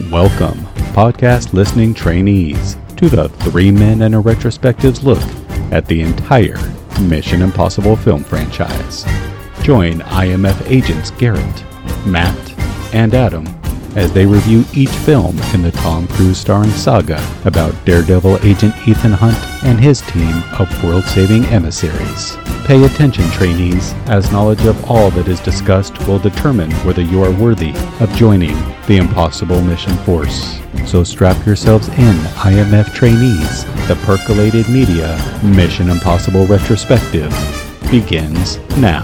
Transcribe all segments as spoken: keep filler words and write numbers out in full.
Welcome, podcast listening trainees, to the Three Men and a Retrospective's look at the entire Mission Impossible film franchise. Join I M F agents Garrett, Matt, and Adam as they review each film in the Tom Cruise starring saga about Daredevil agent Ethan Hunt and his team of world-saving emissaries. Pay attention, trainees, as knowledge of all that is discussed will determine whether you are worthy of joining the Impossible Mission Force. So strap yourselves in, I M F trainees. The Percolated Media Mission Impossible Retrospective begins now.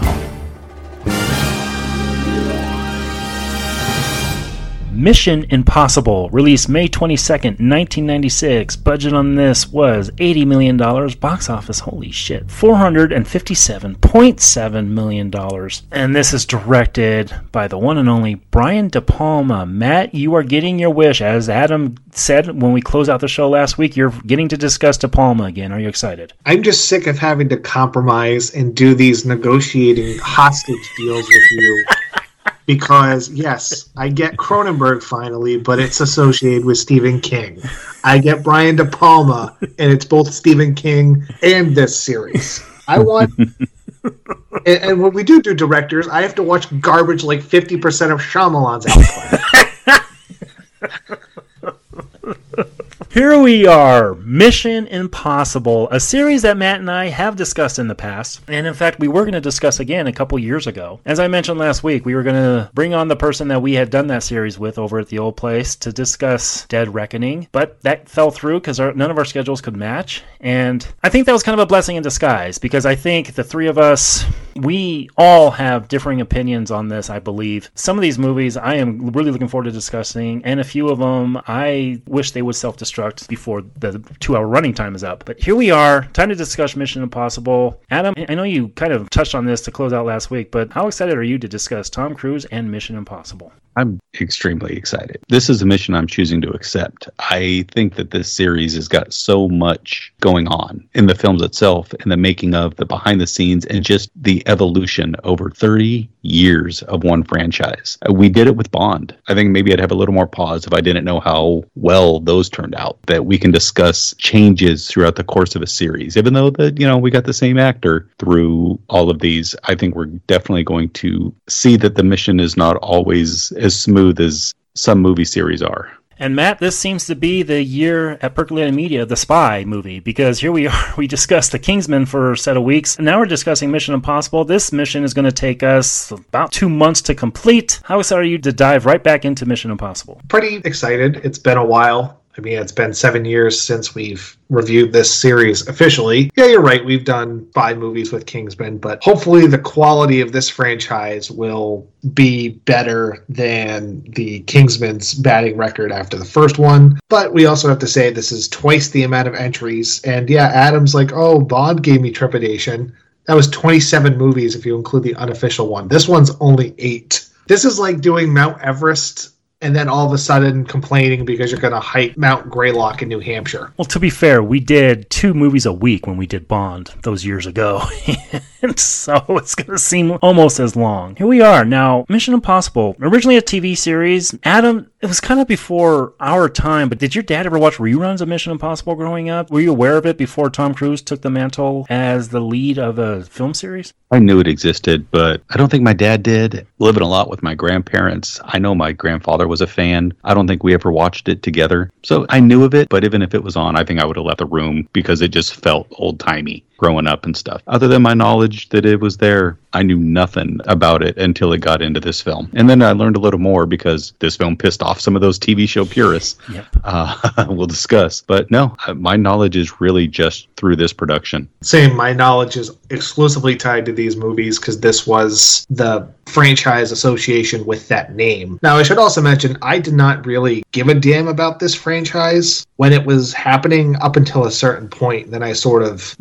Mission Impossible, released May twenty-second, nineteen ninety-six. Budget on this was eighty million dollars. Box office, holy shit, four hundred fifty-seven point seven million dollars. And this is directed by the one and only Brian De Palma. Matt, you are getting your wish. As Adam said when we closed out the show last week, you're getting to discuss De Palma again. Are you excited? I'm just sick of having to compromise and do these negotiating hostage deals with you. Because, yes, I get Cronenberg finally, but it's associated with Stephen King. I get Brian De Palma, and it's both Stephen King and this series. I want... and, and when we do do directors, I have to watch garbage like fifty percent of Shyamalan's output. Here we are, Mission Impossible, a series that Matt and I have discussed in the past, and in fact we were going to discuss again a couple years ago. As I mentioned last week, we were going to bring on the person that we had done that series with over at the old place to discuss Dead Reckoning, but that fell through because none of our schedules could match, and I think that was kind of a blessing in disguise, because I think the three of us, we all have differing opinions on this, I believe. Some of these movies I am really looking forward to discussing, and a few of them I wish they would self-destruct before the two-hour running time is up. But here we are, time to discuss Mission Impossible. Adam, I know you kind of touched on this to close out last week, but how excited are you to discuss Tom Cruise and Mission Impossible? I'm extremely excited. This is a mission I'm choosing to accept. I think that this series has got so much going on in the films itself, and the making of, the behind the scenes, and just the evolution over thirty years of one franchise. We did it with Bond. I think maybe I'd have a little more pause if I didn't know how well those turned out, that we can discuss changes throughout the course of a series. Even though that, you know, we got the same actor through all of these, I think we're definitely going to see that the mission is not always as smooth as some movie series are. And Matt, this seems to be the year at Percolated Media, the spy movie, because here we are, we discussed The Kingsman for a set of weeks, and now we're discussing Mission Impossible. This mission is going to take us about two months to complete. How excited are you to dive right back into Mission Impossible? Pretty excited. It's been a while. I mean, it's been seven years since we've reviewed this series officially. Yeah, you're right. We've done five movies with Kingsman, but hopefully the quality of this franchise will be better than the Kingsman's batting record after the first one. But we also have to say this is twice the amount of entries. And yeah, Adam's like, oh, Bond gave me trepidation. That was twenty-seven movies if you include the unofficial one. This one's only eight. This is like doing Mount Everest and then all of a sudden complaining because you're going to hike Mount Greylock in New Hampshire. Well, to be fair, we did two movies a week when we did Bond those years ago. And so it's going to seem almost as long. Here we are. Now, Mission Impossible, originally a T V series. Adam, it was kind of before our time, but did your dad ever watch reruns of Mission Impossible growing up? Were you aware of it before Tom Cruise took the mantle as the lead of a film series? I knew it existed, but I don't think my dad did. Living a lot with my grandparents, I know my grandfather was a fan. I don't think we ever watched it together. So I knew of it, but even if it was on, I think I would have left the room because it just felt old-timey growing up and stuff. Other than my knowledge that it was there, I knew nothing about it until it got into this film. And then I learned a little more because this film pissed off some of those T V show purists. Yep. Uh, we'll discuss. But no, my knowledge is really just through this production. Same. My knowledge is exclusively tied to these movies because this was the franchise association with that name. Now, I should also mention, I did not really give a damn about this franchise when it was happening up until a certain point. Then I sort of both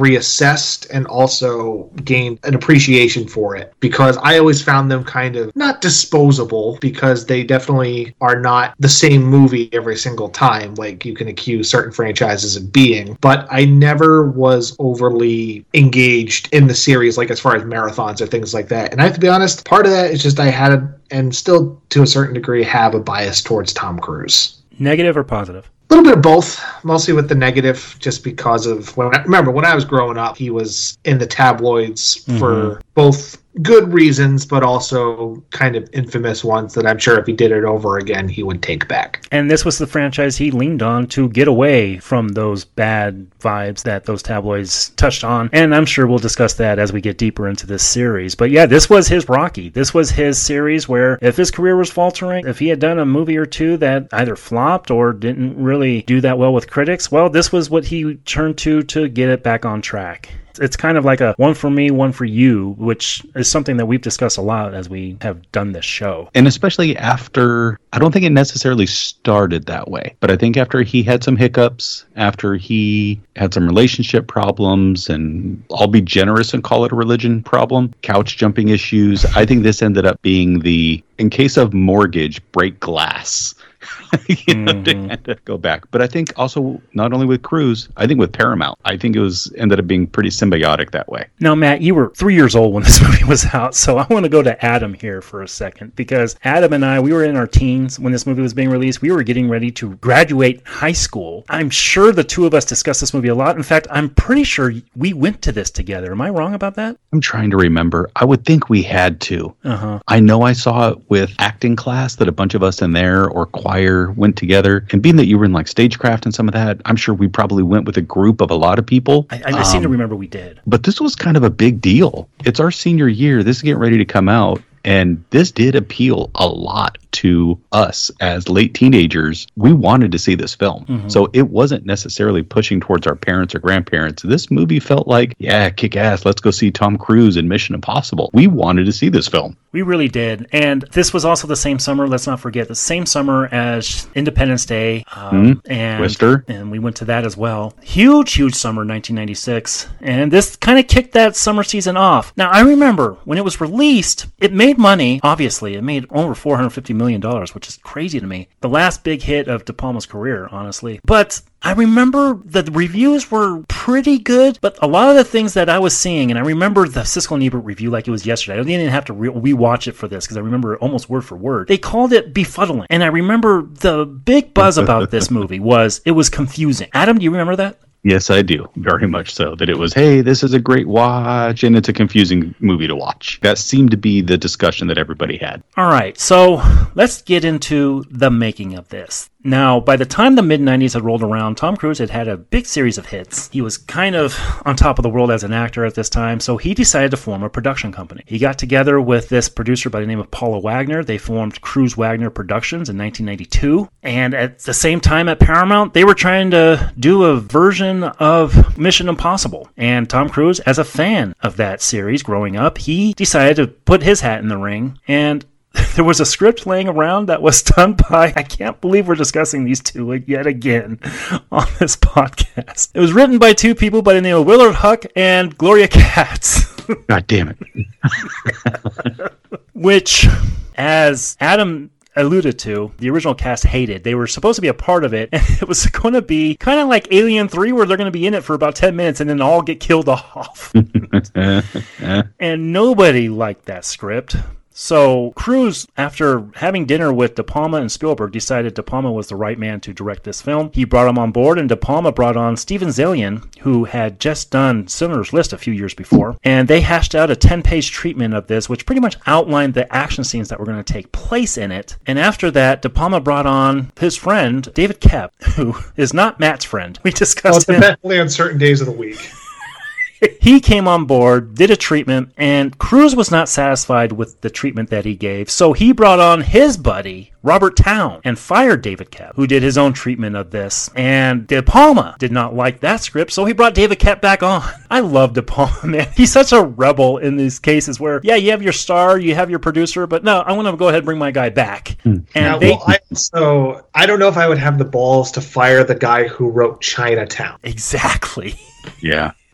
reassessed and also gained an appreciation for it, because I always found them kind of not disposable, because they definitely are not the same movie every single time like you can accuse certain franchises of being, but I never was overly engaged in the series, like as far as marathons or things like that. And I have to be honest, part of that is just I had a, and still to a certain degree have a bias towards Tom Cruise. Negative or positive? A little bit of both, mostly with the negative, just because of when I remember when I was growing up, he was in the tabloids mm-hmm. for both good reasons, but also kind of infamous ones that I'm sure if he did it over again, he would take back. And this was the franchise he leaned on to get away from those bad vibes that those tabloids touched on. And I'm sure we'll discuss that as we get deeper into this series. But yeah, this was his Rocky. This was his series where if his career was faltering, if he had done a movie or two that either flopped or didn't really do that well with critics, well, this was what he turned to to get it back on track. It's kind of like a one for me, one for you, which is something that we've discussed a lot as we have done this show. And especially after, I don't think it necessarily started that way, but I think after he had some hiccups, after he had some relationship problems, and I'll be generous and call it a religion problem, couch jumping issues, I think this ended up being the, in case of mortgage, break glass. you know, mm-hmm. to, to go back. But I think also not only with Cruise, I think with Paramount, I think it was ended up being pretty symbiotic that way. Now, Matt, you were three years old when this movie was out, so I want to go to Adam here for a second, because Adam and I, we were in our teens when this movie was being released. We were getting ready to graduate high school. I'm sure the two of us discussed this movie a lot. In fact, I'm pretty sure we went to this together. Am I wrong about that? I'm trying to remember. I would think we had to. Uh-huh. I know I saw it with acting class, that a bunch of us in there, or choir, went together. And being that you were in like stagecraft and some of that, I'm sure we probably went with a group of a lot of people. I, I um, seem to remember we did. But this was kind of a big deal. It's our senior year. This is getting ready to come out. And this did appeal a lot to us as late teenagers. We wanted to see this film. Mm-hmm. So it wasn't necessarily pushing towards our parents or grandparents. This movie felt like, yeah, kick ass. Let's go see Tom Cruise in Mission Impossible. We wanted to see this film. We really did. And this was also the same summer, let's not forget, the same summer as Independence Day. Um, mm-hmm. and, Twister. And we went to that as well. Huge, huge summer, nineteen ninety-six. And this kind of kicked that summer season off. Now, I remember when it was released, it made money, obviously. It made over four hundred fifty million dollars, which is crazy to me. The last big hit of De Palma's career, honestly. But I remember the reviews were pretty good, but a lot of the things that I was seeing, and I remember the Siskel and Ebert review like it was yesterday. I didn't even have to re- rewatch it for this because I remember it almost word for word. They called it befuddling. And I remember the big buzz about this movie was it was confusing. Adam, do you remember that? Yes, I do. Very much so. That it was, hey, this is a great watch, and it's a confusing movie to watch. That seemed to be the discussion that everybody had. All right, so let's get into the making of this. Now, by the time the mid nineties had rolled around, Tom Cruise had had a big series of hits. He was kind of on top of the world as an actor at this time, so he decided to form a production company. He got together with this producer by the name of Paula Wagner. They formed Cruise Wagner Productions in nineteen ninety-two, and at the same time at Paramount, they were trying to do a version of Mission Impossible. And Tom Cruise, as a fan of that series growing up, he decided to put his hat in the ring, and there was a script laying around that was done by, I can't believe we're discussing these two yet again on this podcast. It was written by two people by the name of Willard Huck and Gloria Katz. God damn it. Which, as Adam alluded to, the original cast hated. They were supposed to be a part of it, and it was going to be kind of like Alien three, where they're going to be in it for about ten minutes and then all get killed off. And nobody liked that script. So Cruise, after having dinner with De Palma and Spielberg, decided De Palma was the right man to direct this film. He brought him on board, and De Palma brought on Steven Zaillian, who had just done Schindler's List a few years before, and they hashed out a ten-page treatment of this, which pretty much outlined the action scenes that were going to take place in it. And after that, De Palma brought on his friend, David Koepp, who is not Matt's friend. We discussed well, him. Definitely on certain days of the week. He came on board, did a treatment, and Cruise was not satisfied with the treatment that he gave, so he brought on his buddy, Robert Towne, and fired David Koepp, who did his own treatment of this. And De Palma did not like that script, so he brought David Koepp back on. I love De Palma, man. He's such a rebel in these cases where, yeah, you have your star, you have your producer, but no, I want to go ahead and bring my guy back. Hmm. And now, they... well, I, so I don't know if I would have the balls to fire the guy who wrote Chinatown. Exactly. Yeah.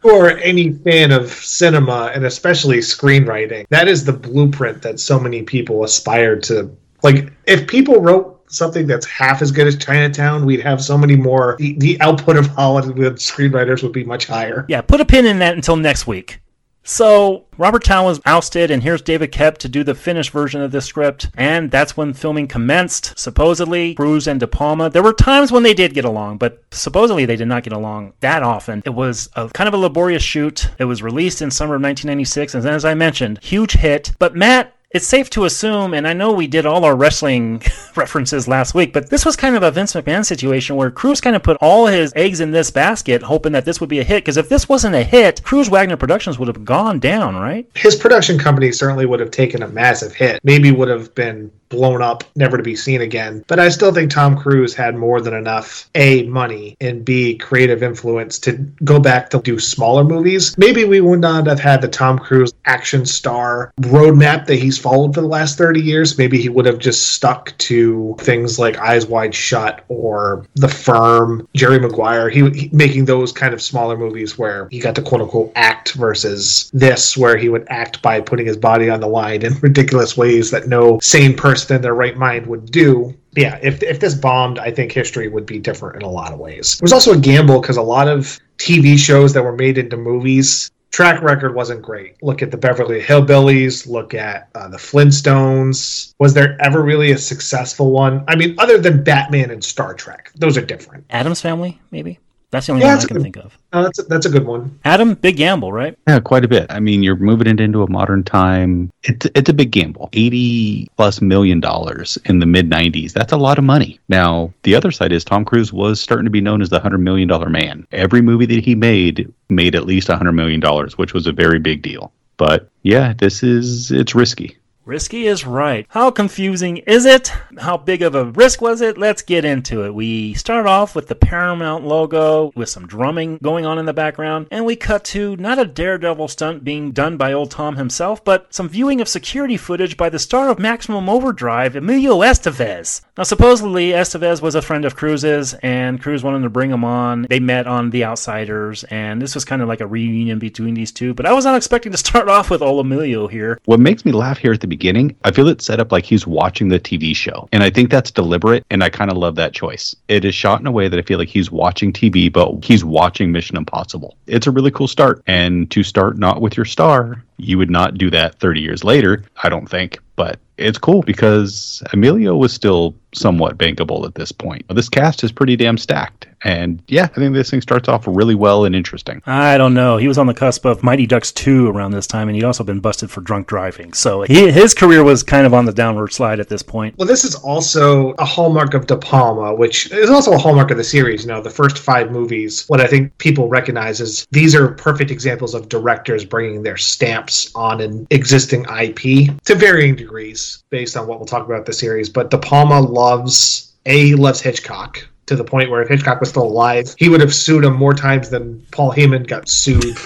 For any fan of cinema and especially screenwriting, that is the blueprint that so many people aspire to. Like, if people wrote something that's half as good as Chinatown, we'd have so many more. The, the output of Hollywood screenwriters would be much higher. Yeah, put a pin in that until next week. So, Robert Towne was ousted, and here's David Koepp to do the finished version of this script, and that's when filming commenced. Supposedly, Cruise and De Palma, there were times when they did get along, but supposedly they did not get along that often. It was a kind of a laborious shoot. It was released in summer of nineteen ninety-six, and as I mentioned, huge hit. But Matt, it's safe to assume, and I know we did all our wrestling references last week, but this was kind of a Vince McMahon situation where Cruise kind of put all his eggs in this basket, hoping that this would be a hit. Because if this wasn't a hit, Cruise Wagner Productions would have gone down, right? His production company certainly would have taken a massive hit. Maybe would have been blown up, never to be seen again. But I still think Tom Cruise had more than enough A, money, and B, creative influence to go back to do smaller movies. Maybe we would not have had the Tom Cruise action star roadmap that he's followed for the last thirty years. Maybe he would have just stuck to things like Eyes Wide Shut or The Firm, Jerry Maguire, he, he making those kind of smaller movies where he got to quote-unquote act versus this, where he would act by putting his body on the line in ridiculous ways that no sane person in their right mind would do. Yeah, if if this bombed, I think history would be different in a lot of ways. It was also a gamble because a lot of T V shows that were made into movies, track record wasn't great. Look at the Beverly Hillbillies, look at uh, the Flintstones. Was there ever really a successful one? I mean, other than Batman and Star Trek. Those are different. Addams Family, maybe? That's the only yeah, one I can good, think of. Uh, that's, a, that's a good one. Adam, big gamble, right? Yeah, quite a bit. I mean, you're moving it into a modern time. It's, it's a big gamble. eighty plus million dollars in the mid nineties. That's a lot of money. Now, the other side is Tom Cruise was starting to be known as the one hundred million dollars man. Every movie that he made made at least one hundred million dollars, which was a very big deal. But yeah, this is, it's risky. Risky is right. How confusing is it? How big of a risk was it? Let's get into it. We start off with the Paramount logo with some drumming going on in the background, and we cut to not a daredevil stunt being done by old Tom himself, but some viewing of security footage by the star of Maximum Overdrive, Emilio Estevez. Now, supposedly, Estevez was a friend of Cruise's, and Cruise wanted to bring him on. They met on The Outsiders, and this was kind of like a reunion between these two, but I was not expecting to start off with old Emilio here. What makes me laugh here at the beginning beginning, I feel it's set up like he's watching the T V show. And I think that's deliberate, and I kind of love that choice. It is shot in a way that I feel like he's watching T V, but he's watching Mission Impossible. It's a really cool start. And to start not with your star, you would not do that thirty years later, I don't think. But it's cool because Emilio was still somewhat bankable at this point. This cast is pretty damn stacked. And yeah, I think this thing starts off really well and interesting. I don't know. He was on the cusp of Mighty Ducks two around this time, and he'd also been busted for drunk driving. So he, his career was kind of on the downward slide at this point. Well, this is also a hallmark of De Palma, which is also a hallmark of the series. You know, the first five movies, what I think people recognize is these are perfect examples of directors bringing their stamps on an existing I P to varying degrees based on what we'll talk about the series. But De Palma loves, A, loves Hitchcock, to the point where if Hitchcock was still alive, he would have sued him more times than Paul Heyman got sued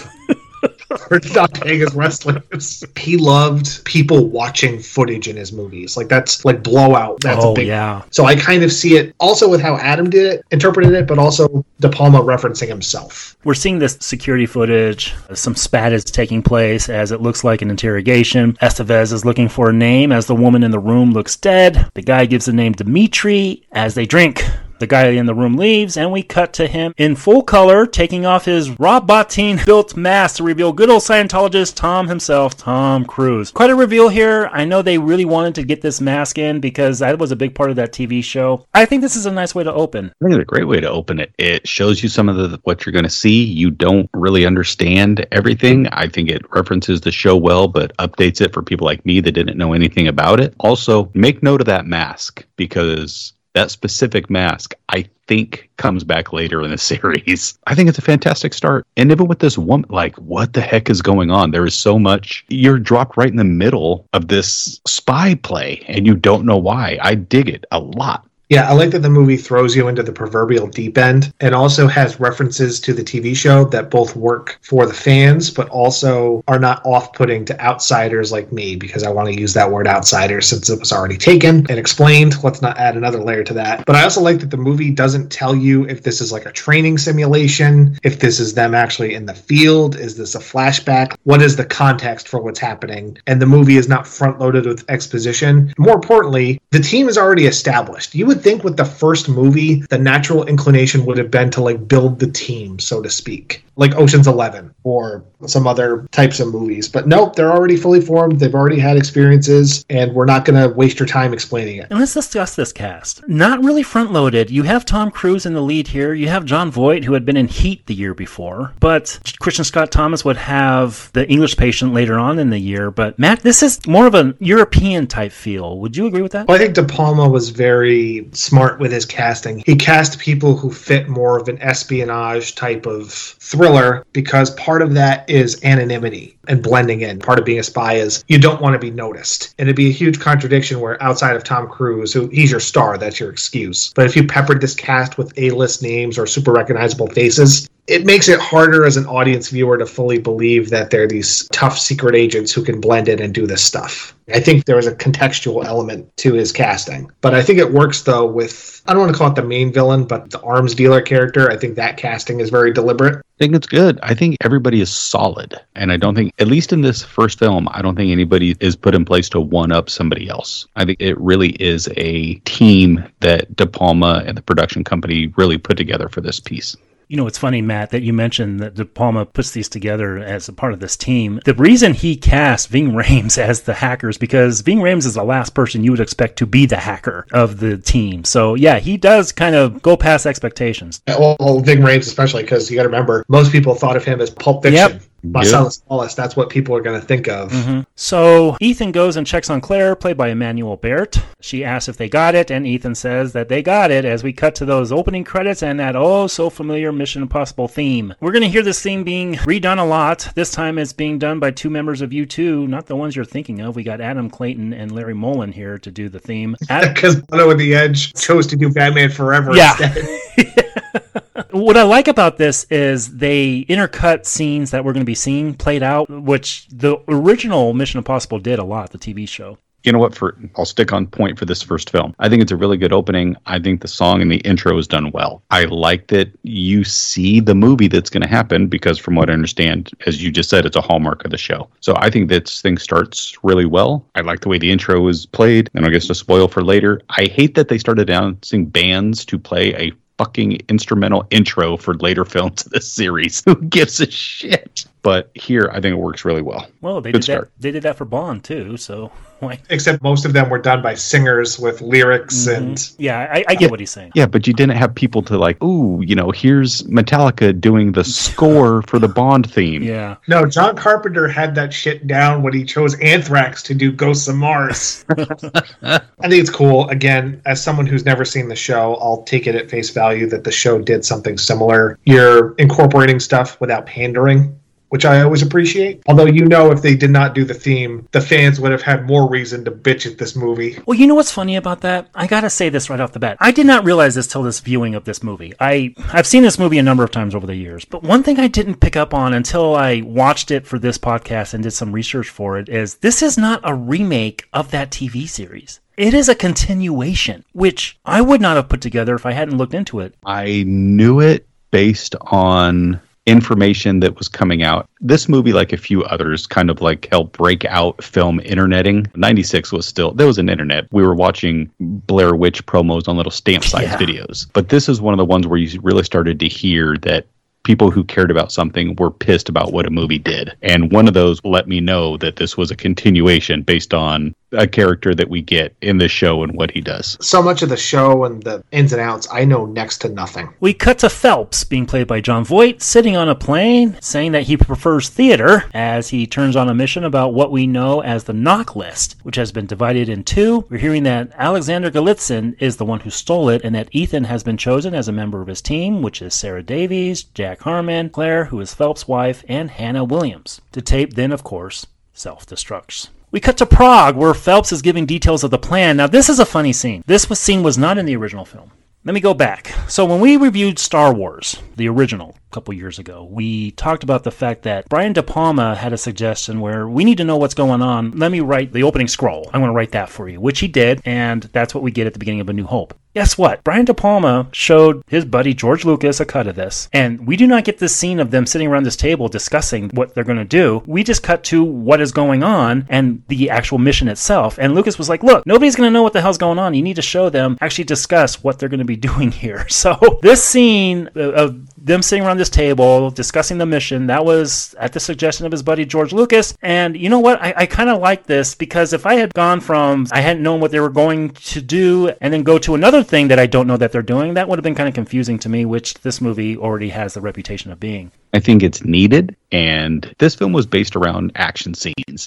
for not paying his wrestlers. He loved people watching footage in his movies. Like, that's like Blowout. That's oh, a big yeah. So I kind of see it also with how Adam did it, interpreted it, but also De Palma referencing himself. We're seeing this security footage. Some spat is taking place as it looks like an interrogation. Estevez is looking for a name as the woman in the room looks dead. The guy gives the name Dimitri as they drink. The guy in the room leaves, and we cut to him in full color, taking off his Rob Bottin-built mask to reveal good old Scientologist Tom himself, Tom Cruise. Quite a reveal here. I know they really wanted to get this mask in because that was a big part of that T V show. I think this is a nice way to open. I think it's a great way to open it. It shows you some of the what you're going to see. You don't really understand everything. I think it references the show well, but updates it for people like me that didn't know anything about it. Also, make note of that mask because that specific mask, I think, comes back later in the series. I think it's a fantastic start. And even with this woman, like, what the heck is going on? There is so much. You're dropped right in the middle of this spy play, and you don't know why. I dig it a lot. Yeah, I like that the movie throws you into the proverbial deep end and also has references to the T V show that both work for the fans, but also are not off-putting to outsiders like me, because I want to use that word outsider since it was already taken and explained. Let's not add another layer to that. But I also like that the movie doesn't tell you if this is like a training simulation, if this is them actually in the field, is this a flashback, what is the context for what's happening, and the movie is not front-loaded with exposition. More importantly, the team is already established. You would think with the first movie, the natural inclination would have been to like build the team, so to speak, like Ocean's Eleven or some other types of movies. But nope, they're already fully formed. They've already had experiences, and we're not going to waste your time explaining it. And let's discuss this cast. Not really front-loaded. You have Tom Cruise in the lead here. You have Jon Voight, who had been in Heat the year before. But Christian Scott Thomas would have the English Patient later on in the year. But Matt, this is more of a European type feel. Would you agree with that? Well, I think De Palma was very smart with his casting. He cast people who fit more of an espionage type of thriller, because part of that is anonymity and blending in. Part of being a spy is you don't want to be noticed. And it'd be a huge contradiction where outside of Tom Cruise, who he's your star, that's your excuse. But if you peppered this cast with A-list names or super recognizable faces, it makes it harder as an audience viewer to fully believe that they're these tough secret agents who can blend in and do this stuff. I think there was a contextual element to his casting. But I think it works, though, with, I don't want to call it the main villain, but the arms dealer character. I think that casting is very deliberate. I think it's good. I think everybody is solid. And I don't think, at least in this first film, I don't think anybody is put in place to one-up somebody else. I think it really is a team that De Palma and the production company really put together for this piece. You know, it's funny, Matt, that you mentioned that De Palma puts these together as a part of this team. The reason he cast Ving Rhames as the hacker is because Ving Rhames is the last person you would expect to be the hacker of the team. So, yeah, he does kind of go past expectations. Well, Ving Rhames especially, because you got to remember, most people thought of him as Pulp Fiction. Yep. Marcellus Wallace, that's what people are going to think of. Mm-hmm. So Ethan goes and checks on Claire, played by Emmanuel Bert. She asks if they got it, and Ethan says that they got it as we cut to those opening credits and that oh so familiar Mission Impossible theme. We're going to hear this theme being redone a lot. This time it's being done by two members of U two, not the ones you're thinking of. We got Adam Clayton and Larry Mullen here to do the theme. Because Bono and the Edge chose to do Batman Forever yeah. instead. What I like about this is they intercut scenes that we're going to be seeing played out, which the original Mission Impossible did a lot, the T V show. You know what? For I'll stick on point for this first film. I think it's a really good opening. I think the song and the intro is done well. I like that you see the movie that's going to happen because from what I understand, as you just said, it's a hallmark of the show. So I think this thing starts really well. I like the way the intro is played. And I guess to spoil for later, I hate that they started announcing bands to play a fucking instrumental intro for later films of this series. Who gives a shit? But here, I think it works really well. Well, they Good did that. start. They did that for Bond too. So, why? Except most of them were done by singers with lyrics Mm-hmm. and. Yeah, I, I get Yeah. what he's saying. Yeah, but you didn't have people to like, ooh, you know, here's Metallica doing the score for the Bond theme. Yeah. No, John Carpenter had that shit down when he chose Anthrax to do Ghosts of Mars. I think it's cool. Again, as someone who's never seen the show, I'll take it at face value that the show did something similar. You're incorporating stuff without pandering, which I always appreciate. Although, you know, if they did not do the theme, the fans would have had more reason to bitch at this movie. Well, you know what's funny about that? I gotta say this right off the bat. I did not realize this till this viewing of this movie. I, I've seen this movie a number of times over the years, but one thing I didn't pick up on until I watched it for this podcast and did some research for it is this is not a remake of that T V series. It is a continuation, which I would not have put together if I hadn't looked into it. I knew it based on information that was coming out. This movie, like a few others, kind of like helped break out film interneting. ninety-six was still, there was an internet. We were watching Blair Witch promos on little stamp size Yeah. videos. But this is one of the ones where you really started to hear that people who cared about something were pissed about what a movie did. And one of those let me know that this was a continuation based on a character that we get in the show and what he does. So much of the show and the ins and outs, I know next to nothing. We cut to Phelps, being played by Jon Voight, sitting on a plane, saying that he prefers theater as he turns on a mission about what we know as the knock list, which has been divided in two. We're hearing that Alexander Golitsyn is the one who stole it, and that Ethan has been chosen as a member of his team, which is Sarah Davies, Jack Harmon, Claire, who is Phelps' wife, and Hannah Williams. The tape then, of course, self-destructs. We cut to Prague, where Phelps is giving details of the plan. Now, this is a funny scene. This was, scene was not in the original film. Let me go back. So when we reviewed Star Wars, the original, a couple years ago, we talked about the fact that Brian De Palma had a suggestion where we need to know what's going on. Let me write the opening scroll. I'm going to write that for you, which he did, and that's what we get at the beginning of A New Hope. Guess what? Brian De Palma showed his buddy George Lucas a cut of this, and we do not get this scene of them sitting around this table discussing what they're going to do. We just cut to what is going on and the actual mission itself. And Lucas was like, look, nobody's going to know what the hell's going on. You need to show them, actually discuss what they're going to be doing here. So this scene of them sitting around this table discussing the mission, that was at the suggestion of his buddy George Lucas. And you know what? I, I kind of like this, because if I had gone from, I hadn't known what they were going to do, and then go to another thing that I don't know that they're doing, that would have been kind of confusing to me, which this movie already has the reputation of being. I think it's needed, and this film was based around action scenes.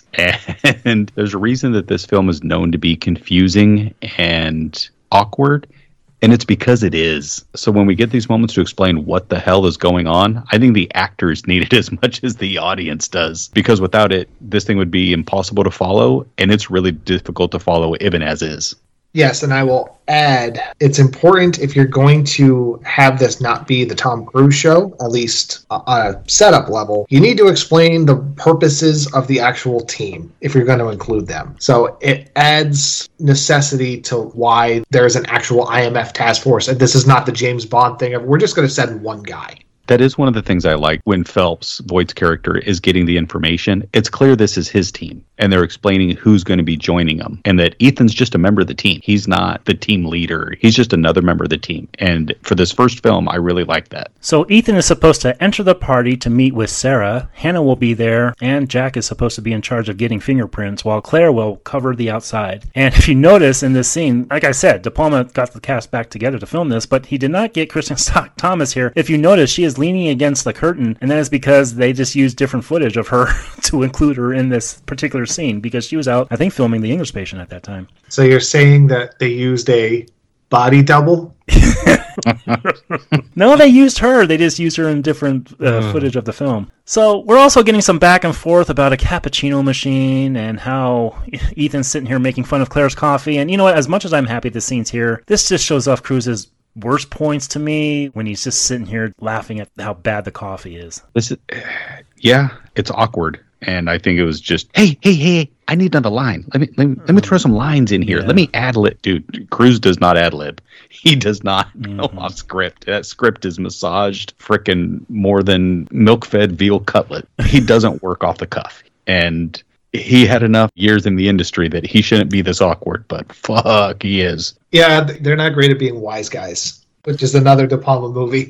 And there's a reason that this film is known to be confusing and awkward, and it's because it is. So when we get these moments to explain what the hell is going on, I think the actors need it as much as the audience does, because without it, this thing would be impossible to follow, and it's really difficult to follow even as is. Yes, and I will add, it's important if you're going to have this not be the Tom Cruise show, at least on a setup level, you need to explain the purposes of the actual team if you're going to include them. So it adds necessity to why there's an actual I M F task force, and this is not the James Bond thing of we're just going to send one guy. That is one of the things I like when Phelps, Voight's character, is getting the information. It's clear this is his team, and they're explaining who's going to be joining them, and that Ethan's just a member of the team. He's not the team leader. He's just another member of the team. And for this first film, I really like that. So Ethan is supposed to enter the party to meet with Sarah. Hannah will be there, and Jack is supposed to be in charge of getting fingerprints, while Claire will cover the outside. And if you notice in this scene, like I said, De Palma got the cast back together to film this, but he did not get Kristen Scott Thomas here. If you notice, she is leaning against the curtain, and that is because they just used different footage of her to include her in this particular scene, because she was out, I think, filming The English Patient at that time. So you're saying that they used a body double? No, they used her. They just used her in different uh, mm. footage of the film. So we're also getting some back and forth about a cappuccino machine and how Ethan's sitting here making fun of Claire's coffee. And you know what? As much as I'm happy the scene's here, this just shows off Cruise's worst points to me, when he's just sitting here laughing at how bad the coffee is. This is, yeah, it's awkward. And I think it was just, hey, hey, hey, I need another line. Let me let me, let me throw some lines in here. Yeah. Let me ad-lib. Dude, Cruise does not ad-lib. He does not mm-hmm. go off script. That script is massaged frickin' more than milk-fed veal cutlet. He doesn't work off the cuff. And he had enough years in the industry that he shouldn't be this awkward, but fuck, he is. Yeah, they're not great at being wise guys, which is another De Palma movie.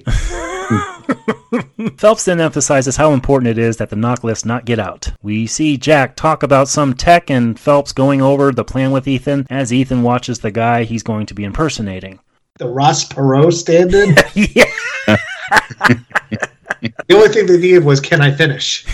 Phelps then emphasizes how important it is that the knock list not get out. We see Jack talk about some tech and Phelps going over the plan with Ethan as Ethan watches the guy he's going to be impersonating. The Ross Perot stand-in? Yeah. The only thing they needed was, can I finish?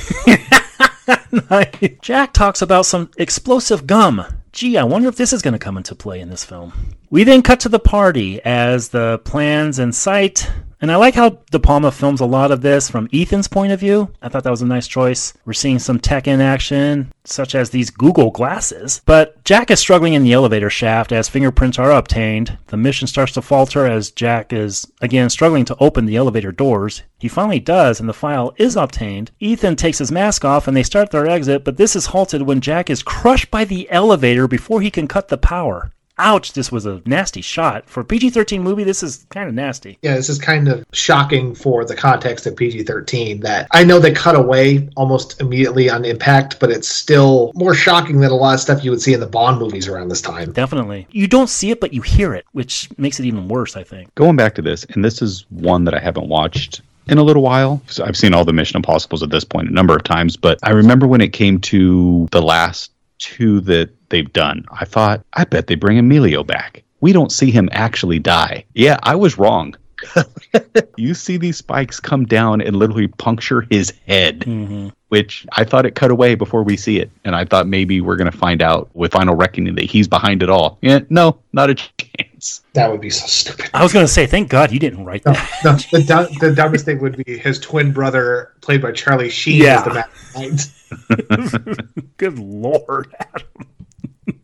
Jack talks about some explosive gum. Gee, I wonder if this is going to come into play in this film. We then cut to the party as the plan's in sight. And I like how De Palma films a lot of this from Ethan's point of view. I thought that was a nice choice. We're seeing some tech in action, such as these Google glasses. But Jack is struggling in the elevator shaft as fingerprints are obtained. The mission starts to falter as Jack is, again, struggling to open the elevator doors. He finally does, and the file is obtained. Ethan takes his mask off, and they start their exit, but this is halted when Jack is crushed by the elevator before he can cut the power. Ouch, this was a nasty shot. For a P G thirteen movie, this is kind of nasty. Yeah, this is kind of shocking for the context of P G thirteen, that I know they cut away almost immediately on impact, but it's still more shocking than a lot of stuff you would see in the Bond movies around this time. Definitely. You don't see it, but you hear it, which makes it even worse, I think. Going back to this, and this is one that I haven't watched in a little while. So I've seen all the Mission Impossibles at this point a number of times, but I remember when it came to the last two that they've done, I thought, I bet they bring Emilio back. We don't see him actually die. Yeah, I was wrong. You see these spikes come down and literally puncture his head, mm-hmm. which I thought it cut away before we see it. And I thought maybe we're going to find out with Final Reckoning that he's behind it all. Yeah, no, not a chance. That would be so stupid. I was going to say, thank God you didn't write no, that. No, the, dumb, the dumbest thing would be his twin brother, played by Charlie Sheen, yeah. as the Mastermind. Good Lord, Adam.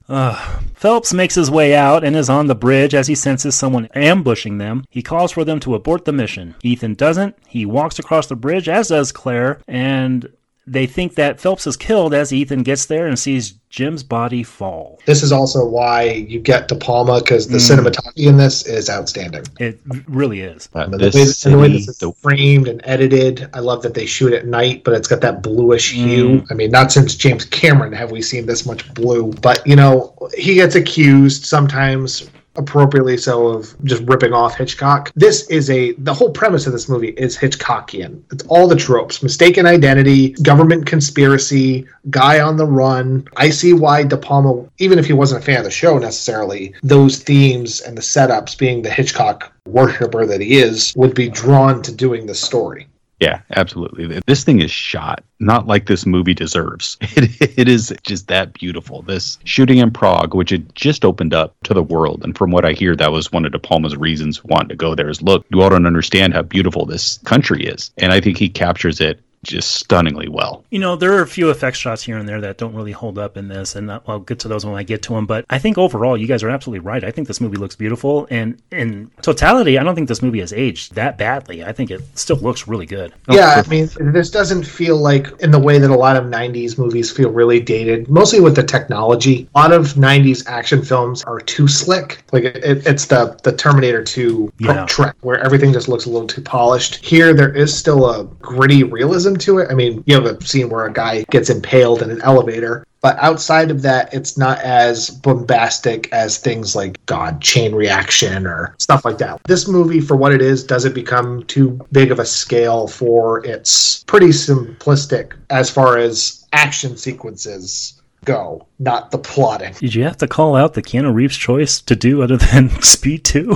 Uh, Phelps makes his way out and is on the bridge as he senses someone ambushing them. He calls for them to abort the mission. Ethan doesn't. He walks across the bridge, as does Claire, and they think that Phelps is killed as Ethan gets there and sees Jim's body fall. This is also why you get De Palma, because the mm. cinematography in this is outstanding. It really is. Uh, the, way, city, the way this is the... framed and edited, I love that they shoot at night, but it's got that bluish mm. hue. I mean, not since James Cameron have we seen this much blue. But, you know, he gets accused sometimes, appropriately so, of just ripping off Hitchcock. This is a, the whole premise of this movie is Hitchcockian. It's all the tropes: mistaken identity, government conspiracy, guy on the run. I see why De Palma, even if he wasn't a fan of the show necessarily, those themes and the setups, being the Hitchcock worshiper that he is, would be drawn to doing the story. Yeah, absolutely. This thing is shot not like this movie deserves. It, it is just that beautiful. This shooting in Prague, which had just opened up to the world, and from what I hear, that was one of De Palma's reasons wanting to go there, is, look, you all don't understand how beautiful this country is. And I think he captures it just stunningly well. You know, there are a few effects shots here and there that don't really hold up in this, and I'll get to those when I get to them, but I think overall, you guys are absolutely right. I think this movie looks beautiful, and in totality, I don't think this movie has aged that badly. I think it still looks really good. Yeah, I mean, this doesn't feel like, in the way that a lot of nineties movies feel really dated, mostly with the technology. A lot of nineties action films are too slick. Like, it, it's the, the Terminator two yeah. Trek, where everything just looks a little too polished. Here, there is still a gritty realism to it. I mean, you have a scene where a guy gets impaled in an elevator, but outside of that, it's not as bombastic as things like, God, Chain Reaction or stuff like that. This movie, for what it is, doesn't become too big of a scale for its pretty simplistic as far as action sequences go, not the plotting. Did you have to call out the Keanu Reeves choice to do other than Speed two?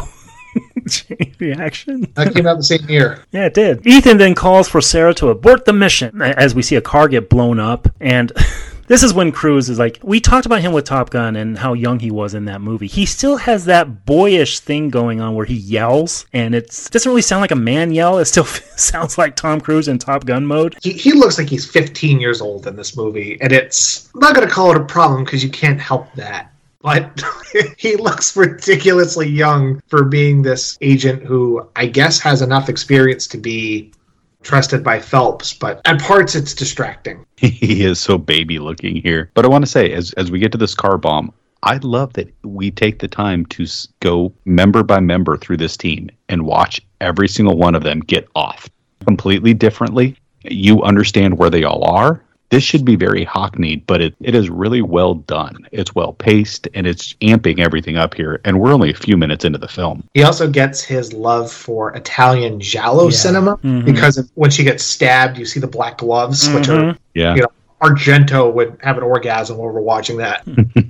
Chain Reaction. That came out the same year. Yeah, it did. Ethan then calls for Sarah to abort the mission as we see a car get blown up, and this is when Cruise is like, we talked about him with Top Gun and how young he was in that movie. He still has that boyish thing going on where he yells, and it doesn't really sound like a man yell. It still sounds like Tom Cruise in Top Gun mode. He, he looks like he's fifteen years old in this movie, and it's, I'm not going to call it a problem because you can't help that. But he looks ridiculously young for being this agent who I guess has enough experience to be trusted by Phelps, but at parts it's distracting. He is so baby looking here. But I want to say, as as we get to this car bomb, I love that we take the time to go member by member through this team and watch every single one of them get off completely differently. You understand where they all are. This should be very hackneyed, but it, it is really well done. It's well paced, and it's amping everything up here, and we're only a few minutes into the film. He also gets his love for Italian giallo yeah. cinema, mm-hmm. because of, when she gets stabbed, you see the black gloves, mm-hmm. which are, yeah. you know, Argento would have an orgasm over watching that.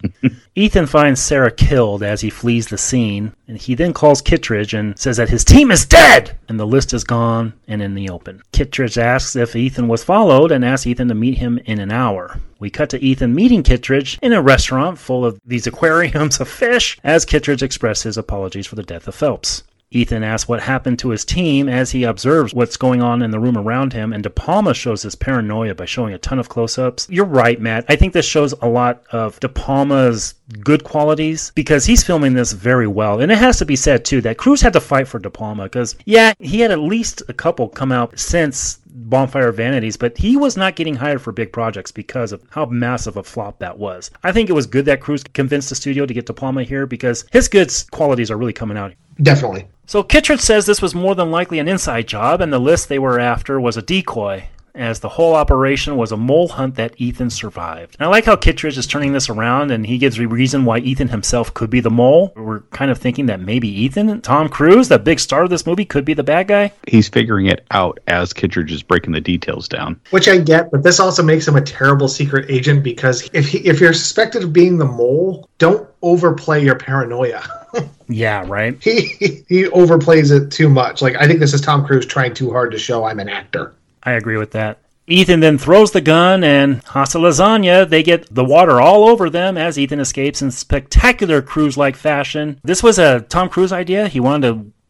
Ethan finds Sarah killed as he flees the scene, and he then calls Kittredge and says that his team is dead, and the list is gone and in the open. Kittredge asks if Ethan was followed and asks Ethan to meet him in an hour. We cut to Ethan meeting Kittredge in a restaurant full of these aquariums of fish as Kittredge expresses his apologies for the death of Phelps. Ethan asks what happened to his team as he observes what's going on in the room around him, and De Palma shows his paranoia by showing a ton of close-ups. You're right, Matt. I think this shows a lot of De Palma's good qualities because he's filming this very well. And it has to be said, too, that Cruise had to fight for De Palma because, yeah, he had at least a couple come out since Bonfire Vanities, but he was not getting hired for big projects because of how massive a flop that was. I think it was good that Cruise convinced the studio to get De Palma here because his good qualities are really coming out. Definitely. So Kittredge says this was more than likely an inside job, and the list they were after was a decoy, as the whole operation was a mole hunt that Ethan survived. And I like how Kittredge is turning this around, and he gives a reason why Ethan himself could be the mole. We're kind of thinking that maybe Ethan, Tom Cruise, the big star of this movie, could be the bad guy. He's figuring it out as Kittredge is breaking the details down. Which I get, but this also makes him a terrible secret agent because if he, if you're suspected of being the mole, don't overplay your paranoia. Yeah, right? He he overplays it too much. Like, I think this is Tom Cruise trying too hard to show I'm an actor. I agree with that. Ethan then throws the gun, and hasta lasagna, they get the water all over them as Ethan escapes in spectacular Cruise-like fashion. This was a Tom Cruise idea. He wanted to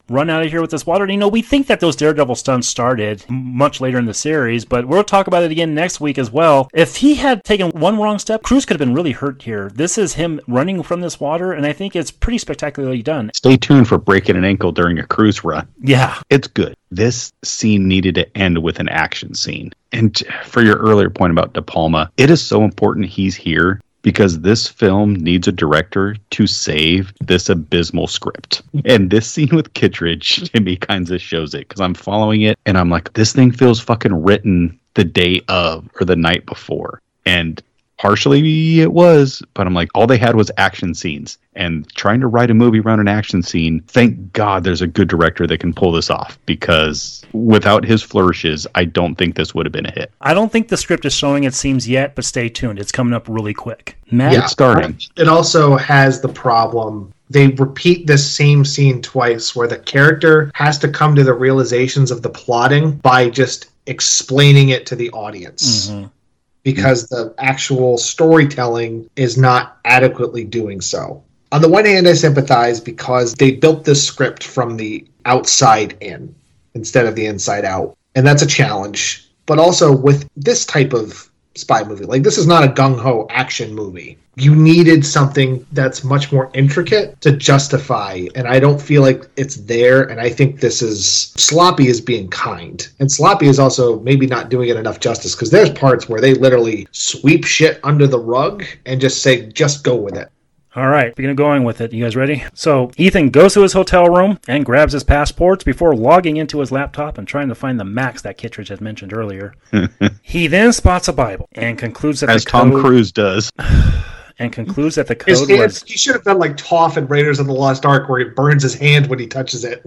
run out of here with this water. And, you know, we think that those Daredevil stunts started much later in the series, but we'll talk about it again next week as well. If he had taken one wrong step, Cruz could have been really hurt here. This is him running from this water, and I think it's pretty spectacularly done. Stay tuned for breaking an ankle during a Cruz run. Yeah. It's good. This scene needed to end with an action scene. And for your earlier point about De Palma, it is so important he's here because this film needs a director to save this abysmal script. And this scene with Kittredge, to me, kind of shows it because I'm following it and I'm like, this thing feels fucking written the day of or the night before. And partially it was, but I'm like, all they had was action scenes. And trying to write a movie around an action scene, thank God there's a good director that can pull this off, because without his flourishes, I don't think this would have been a hit. I don't think the script is showing its seams yet, but stay tuned. It's coming up really quick. Matt? Yeah, it's starting. It also has the problem. They repeat this same scene twice where the character has to come to the realizations of the plotting by just explaining it to the audience. Mm-hmm. Because the actual storytelling is not adequately doing so. On the one hand, I sympathize because they built this script from the outside in instead of the inside out. And that's a challenge. But also with this type of spy movie, like this is not a gung-ho action movie. You needed something that's much more intricate to justify, and I don't feel like it's there, and I think this is, sloppy is being kind. And sloppy is also maybe not doing it enough justice, because there's parts where they literally sweep shit under the rug and just say, just go with it. All right, we're going with it. You guys ready? So Ethan goes to his hotel room and grabs his passports before logging into his laptop and trying to find the Max that Kittredge had mentioned earlier. He then spots a Bible and concludes that As the code... Tom Cruise does. And concludes that the code his hand, was... He should have done like Toph in Raiders of the Lost Ark, where he burns his hand when he touches it.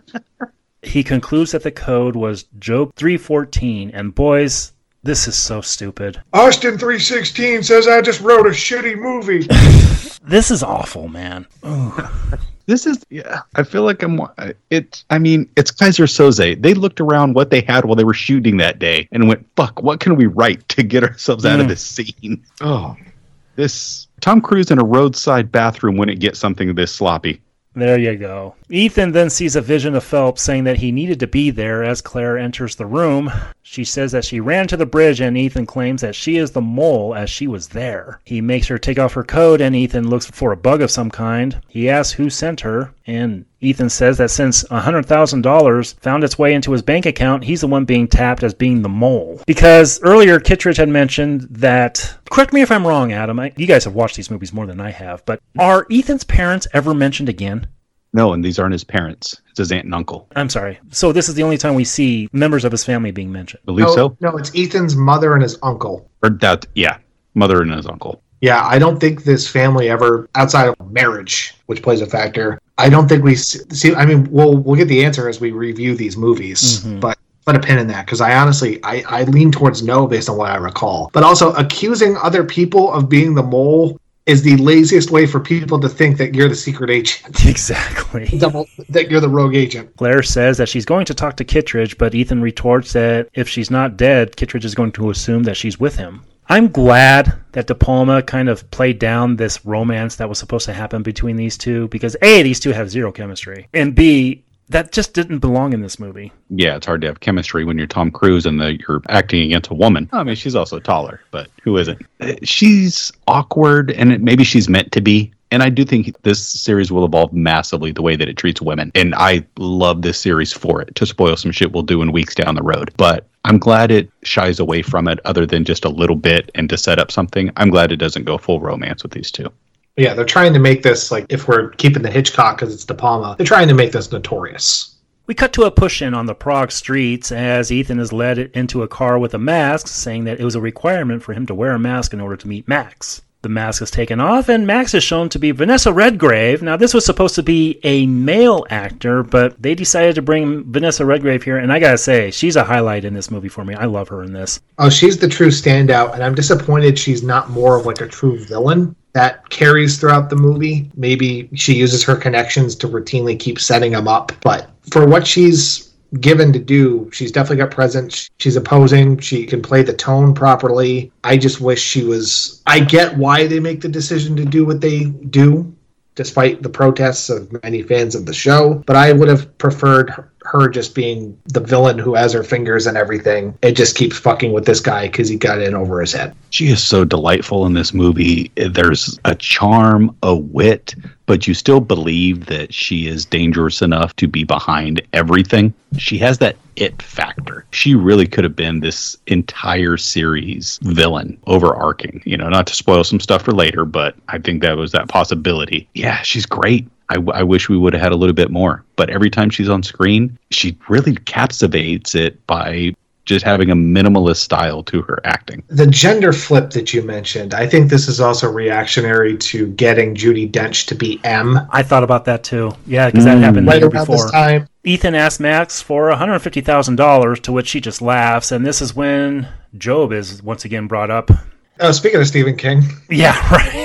He concludes that the code was Job three fourteen, and boys... This is so stupid. Austin three sixteen says I just wrote a shitty movie. This is awful, man. This is, yeah, I feel like I'm, it, I mean, it's Kaiser Soze. They looked around what they had while they were shooting that day and went, fuck, what can we write to get ourselves out mm. of this scene? Oh, this, Tom Cruise in a roadside bathroom wouldn't get something this sloppy. There you go. Ethan then sees a vision of Phelps saying that he needed to be there as Claire enters the room. She says that she ran to the bridge, and Ethan claims that she is the mole as she was there. He makes her take off her coat, and Ethan looks for a bug of some kind. He asks who sent her, and Ethan says that since one hundred thousand dollars found its way into his bank account, he's the one being tapped as being the mole. Because earlier, Kittredge had mentioned that, correct me if I'm wrong, Adam, I, you guys have watched these movies more than I have, but are Ethan's parents ever mentioned again? No, and these aren't his parents. It's his aunt and uncle. I'm sorry. So this is the only time we see members of his family being mentioned. I believe no, so. No, it's Ethan's mother and his uncle. Or that, yeah, mother and his uncle. Yeah, I don't think this family ever, outside of marriage, which plays a factor, I don't think we see, I mean, we'll we'll get the answer as we review these movies, mm-hmm. but put a pin in that, because I honestly, I, I lean towards no based on what I recall. But also, accusing other people of being the mole is the laziest way for people to think that you're the secret agent. Exactly. Double, that you're the rogue agent. Claire says that she's going to talk to Kittredge, but Ethan retorts that if she's not dead, Kittredge is going to assume that she's with him. I'm glad that De Palma kind of played down this romance that was supposed to happen between these two, because A, these two have zero chemistry, and B, that just didn't belong in this movie. Yeah, it's hard to have chemistry when you're Tom Cruise and the, you're acting against a woman. I mean, she's also taller, but who isn't? She's awkward, and it, maybe she's meant to be. And I do think this series will evolve massively the way that it treats women. And I love this series for it, to spoil some shit we'll do in weeks down the road. But I'm glad it shies away from it other than just a little bit and to set up something. I'm glad it doesn't go full romance with these two. Yeah, they're trying to make this, like, if we're keeping the Hitchcock because it's De Palma, they're trying to make this notorious. We cut to a push-in on the Prague streets as Ethan is led into a car with a mask, saying that it was a requirement for him to wear a mask in order to meet Max. The mask is taken off, and Max is shown to be Vanessa Redgrave. Now, this was supposed to be a male actor, but they decided to bring Vanessa Redgrave here, and I gotta say, she's a highlight in this movie for me. I love her in this. Oh, she's the true standout, and I'm disappointed she's not more of like a true villain that carries throughout the movie. Maybe she uses her connections to routinely keep setting them up, but for what she's given to do, she's definitely got presence. She's opposing. She can play the tone properly. I just wish she was... I get why they make the decision to do what they do, despite the protests of many fans of the show. But I would have preferred her her just being the villain who has her fingers and everything. It just keeps fucking with this guy because he got in over his head. She is so delightful in this movie. There's a charm, a wit, but you still believe that she is dangerous enough to be behind everything. She has that it factor. She really could have been this entire series villain, overarching. You know, not to spoil some stuff for later, but I think that was that possibility. Yeah, she's great. I, I wish we would have had a little bit more. But every time she's on screen, she really captivates it by just having a minimalist style to her acting. The gender flip that you mentioned, I think this is also reactionary to getting Judi Dench to be M. I thought about that too. Yeah, because that mm. happened the right year around before. This time. Ethan asked Max for one hundred fifty thousand dollars, to which she just laughs. And this is when Job is once again brought up. Oh, speaking of Stephen King. Yeah, right.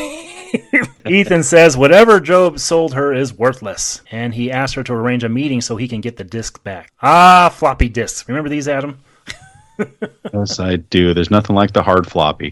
Ethan says whatever Job sold her is worthless, and he asked her to arrange a meeting so he can get the disc back. Ah, floppy disks. Remember these, Adam? Yes, I do. There's nothing like the hard floppy.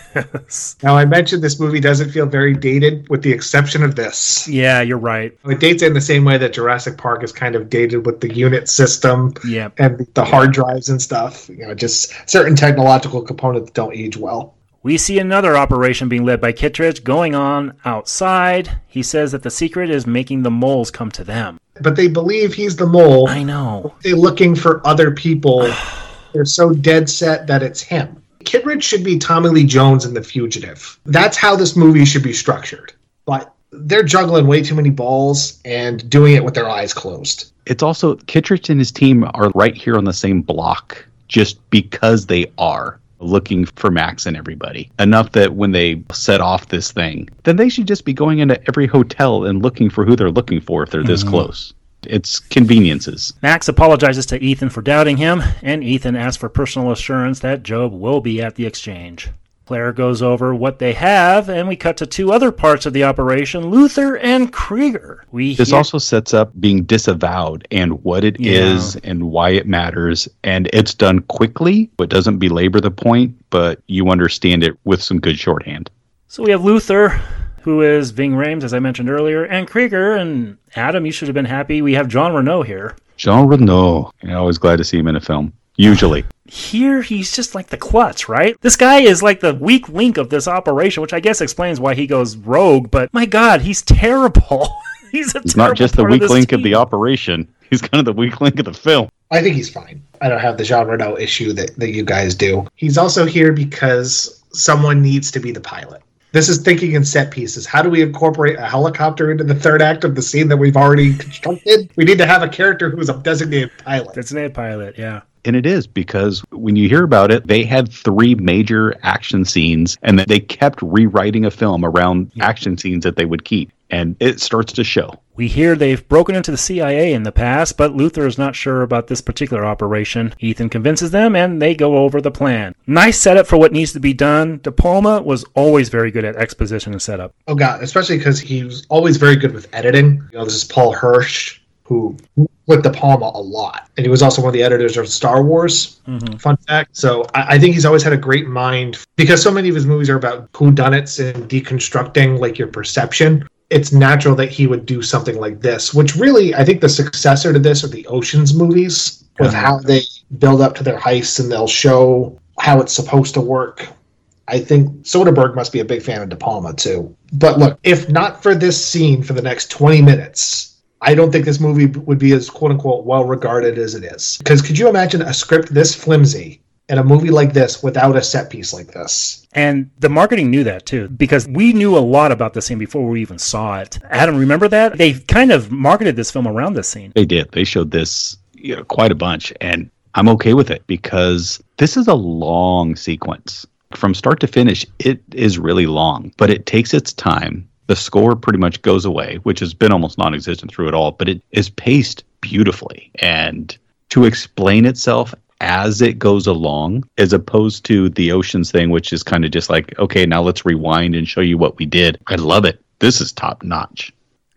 Yes. Now, I mentioned this movie doesn't feel very dated, with the exception of this. Yeah, you're right. It dates in the same way that Jurassic Park is kind of dated with the unit system yep. and the hard drives and stuff. You know, just certain technological components don't age well. We see another operation being led by Kittredge going on outside. He says that the secret is making the moles come to them. But they believe he's the mole. I know. They're looking for other people. They're so dead set that it's him. Kittredge should be Tommy Lee Jones in The Fugitive. That's how this movie should be structured. But they're juggling way too many balls and doing it with their eyes closed. It's also, Kittredge and his team are right here on the same block just because they are looking for Max and everybody. Enough that when they set off this thing, then they should just be going into every hotel and looking for who they're looking for if they're this mm-hmm. close. It's conveniences. Max apologizes to Ethan for doubting him, and Ethan asks for personal assurance that Job will be at the exchange. Claire goes over what they have, and we cut to two other parts of the operation, Luther and Krieger. We this hear- also sets up being disavowed and what it yeah. is and why it matters, and it's done quickly. It doesn't belabor the point, but you understand it with some good shorthand. So we have Luther, who is Ving Rhames, as I mentioned earlier, and Krieger, and Adam, you should have been happy. We have Jean Reno here. Jean Reno. I'm always glad to see him in a film. Usually. Here, he's just like the klutz, right? This guy is like the weak link of this operation, which I guess explains why he goes rogue, but my God, he's terrible. he's a He's terrible not just the part weak of link team. of the operation. He's kind of the weak link of the film. I think he's fine. I don't have the Jean Reno issue that, that you guys do. He's also here because someone needs to be the pilot. This is thinking in set pieces. How do we incorporate a helicopter into the third act of the scene that we've already constructed? We need to have a character who is a designated pilot. Designated pilot, yeah. And it is, because when you hear about it, they had three major action scenes, and they kept rewriting a film around yeah. action scenes that they would keep. And it starts to show. We hear they've broken into the C I A in the past, but Luther is not sure about this particular operation. Ethan convinces them, and they go over the plan. Nice setup for what needs to be done. De Palma was always very good at exposition and setup. Oh, God, especially because he was always very good with editing. You know, this is Paul Hirsch, who with De Palma a lot. And he was also one of the editors of Star Wars. Mm-hmm. Fun fact. So I, I think he's always had a great mind, because so many of his movies are about whodunits and deconstructing like your perception. It's natural that he would do something like this, which really, I think the successor to this are the Ocean's movies, with mm-hmm. how they build up to their heists and they'll show how it's supposed to work. I think Soderbergh must be a big fan of De Palma too. But look, if not for this scene for the next twenty minutes, I don't think this movie would be as quote-unquote well-regarded as it is. Because could you imagine a script this flimsy and a movie like this without a set piece like this? And the marketing knew that too, because we knew a lot about the scene before we even saw it. Adam, remember that? They kind of marketed this film around this scene. They did. They showed this, you know, quite a bunch, and I'm okay with it because this is a long sequence. From start to finish, it is really long, but it takes its time. The score pretty much goes away, which has been almost non-existent through it all, but it is paced beautifully. And to explain itself as it goes along, as opposed to the Oceans thing, which is kind of just like, okay, now let's rewind and show you what we did. I love it. This is top notch.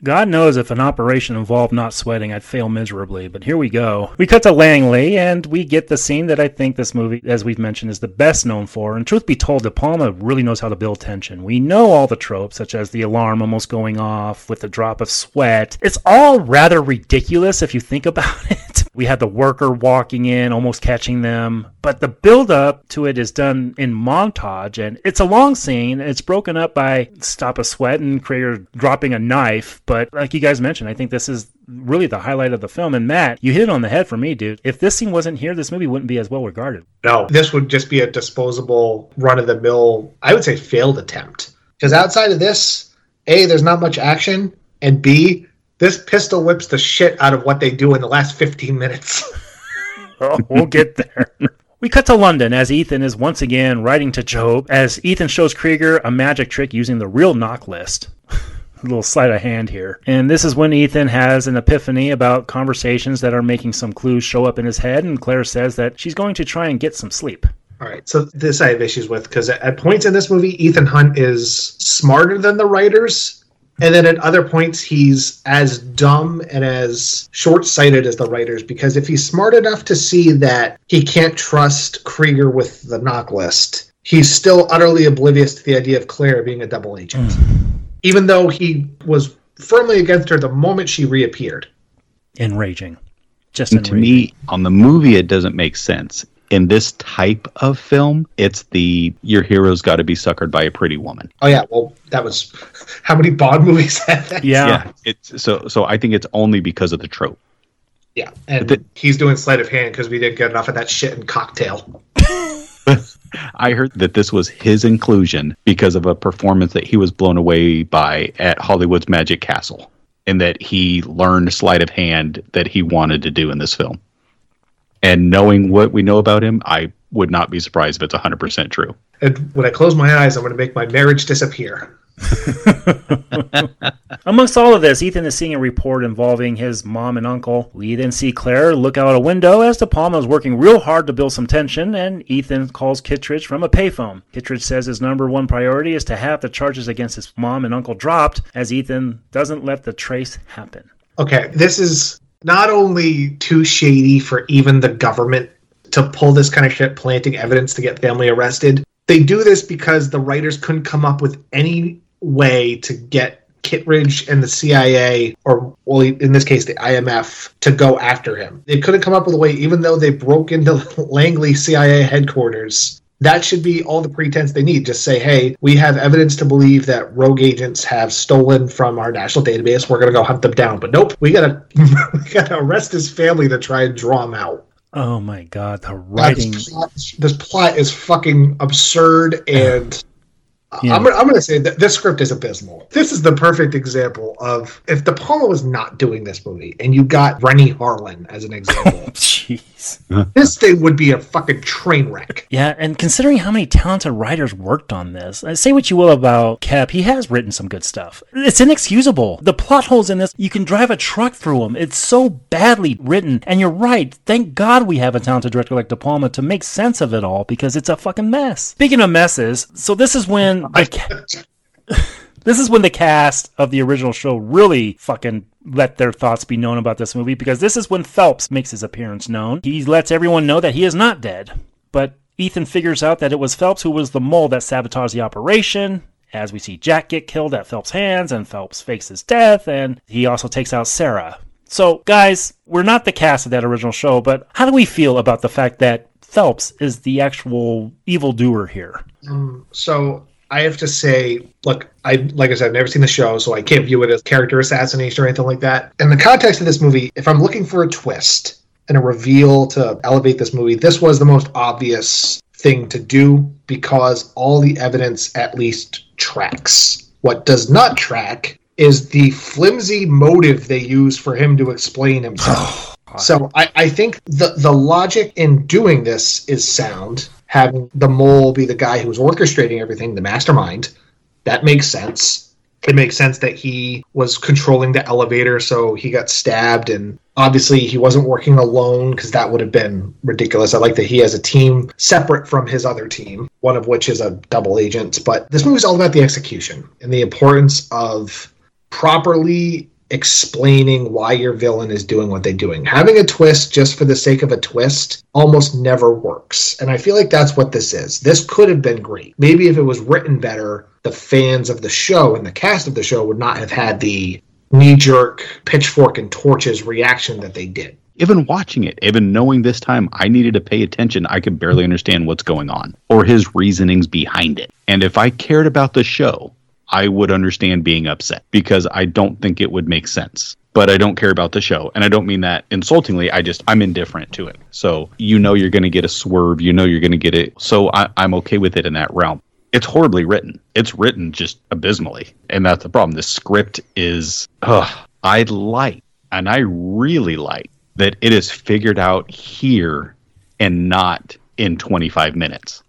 God knows if an operation involved not sweating, I'd fail miserably, but here we go. We cut to Langley, and we get the scene that I think this movie, as we've mentioned, is the best known for. And truth be told, De Palma really knows how to build tension. We know all the tropes, such as the alarm almost going off with a drop of sweat. It's all rather ridiculous if you think about it. We had the worker walking in, almost catching them, but the build-up to it is done in montage, and it's a long scene. It's broken up by stop of sweat and Krieger dropping a knife, but like you guys mentioned, I think this is really the highlight of the film. And Matt, you hit it on the head for me, dude. If this scene wasn't here, this movie wouldn't be as well regarded. No, this would just be a disposable, run-of-the-mill, I would say failed attempt. Because outside of this, A, there's not much action, and B, this pistol whips the shit out of what they do in the last fifteen minutes. Oh, we'll get there. We cut to London as Ethan is once again writing to Job, as Ethan shows Krieger a magic trick using the real knock list. A little sleight of hand here. And this is when Ethan has an epiphany about conversations that are making some clues show up in his head, and Claire says that she's going to try and get some sleep. All right, so this I have issues with, because at points in this movie, Ethan Hunt is smarter than the writers, and then at other points, he's as dumb and as short-sighted as the writers, because if he's smart enough to see that he can't trust Krieger with the knock list, he's still utterly oblivious to the idea of Claire being a double agent, mm. even though he was firmly against her the moment she reappeared. Enraging. Just enraging. To me, on the movie, it doesn't make sense. In this type of film, it's the your hero's got to be suckered by a pretty woman. Oh yeah, well that was how many Bond movies had that? Yeah, yeah. It's so so. I think it's only because of the trope. Yeah, and the, he's doing sleight of hand because we didn't get enough of that shit in Cocktail. I heard that this was his inclusion because of a performance that he was blown away by at Hollywood's Magic Castle, and that he learned sleight of hand that he wanted to do in this film. And knowing what we know about him, I would not be surprised if it's one hundred percent true. And when I close my eyes, I'm going to make my marriage disappear. Amongst all of this, Ethan is seeing a report involving his mom and uncle. We then see Claire look out a window as De Palma is working real hard to build some tension, and Ethan calls Kittredge from a payphone. Kittredge says his number one priority is to have the charges against his mom and uncle dropped, as Ethan doesn't let the trace happen. Okay, this is not only too shady for even the government to pull this kind of shit, planting evidence to get family arrested. They do this because the writers couldn't come up with any way to get Kittredge and the C I A, or well, in this case, the I M F, to go after him. They couldn't come up with a way, even though they broke into Langley C I A headquarters. That should be all the pretense they need. Just say, hey, we have evidence to believe that rogue agents have stolen from our national database. We're going to go hunt them down. But nope, we got to we got to arrest his family to try and draw him out. Oh my God, the writing. This plot, this plot is fucking absurd, and yeah. I'm, I'm going to say that this script is abysmal. This is the perfect example of if De Palma was not doing this movie, and you got Rennie Harlan as an example. Jeez. This thing would be a fucking train wreck. Yeah, and considering how many talented writers worked on this, say what you will about Kep, he has written some good stuff. It's inexcusable. The plot holes in this, you can drive a truck through them. It's so badly written. And you're right. Thank God we have a talented director like De Palma to make sense of it all, because it's a fucking mess. Speaking of messes, so this is when the this is when the cast of the original show really fucking let their thoughts be known about this movie, because this is when Phelps makes his appearance known. He lets everyone know that he is not dead. But Ethan figures out that it was Phelps who was the mole that sabotaged the operation, as we see Jack get killed at Phelps' hands, and Phelps fakes his death, and he also takes out Sarah. So, guys, we're not the cast of that original show, but how do we feel about the fact that Phelps is the actual evildoer here? Um, so... I have to say, look, I like I said, I've never seen the show, so I can't view it as character assassination or anything like that. In the context of this movie, if I'm looking for a twist and a reveal to elevate this movie, this was the most obvious thing to do, because all the evidence at least tracks. What does not track is the flimsy motive they use for him to explain himself. So I, I think the, the logic in doing this is sound. Having the mole be the guy who's orchestrating everything, the mastermind, that makes sense. It makes sense that he was controlling the elevator, so he got stabbed, and obviously he wasn't working alone, because that would have been ridiculous. I like that he has a team separate from his other team, one of which is a double agent. But this movie's all about the execution and the importance of properly explaining why your villain is doing what they're doing. Having a twist just for the sake of a twist almost never works. And I feel like that's what this is. This could have been great. Maybe if it was written better, the fans of the show and the cast of the show would not have had the knee-jerk pitchfork and torches reaction that they did. Even watching it, even knowing this time I needed to pay attention, I could barely understand what's going on or his reasonings behind it. And if I cared about the show, I would understand being upset because I don't think it would make sense. But I don't care about the show. And I don't mean that insultingly. I just, I'm indifferent to it. So you know you're going to get a swerve. You know you're going to get it. So I, I'm okay with it in that realm. It's horribly written. It's written just abysmally. And that's the problem. The script is, ugh, I like, and I really like, that it is figured out here and not in twenty-five minutes.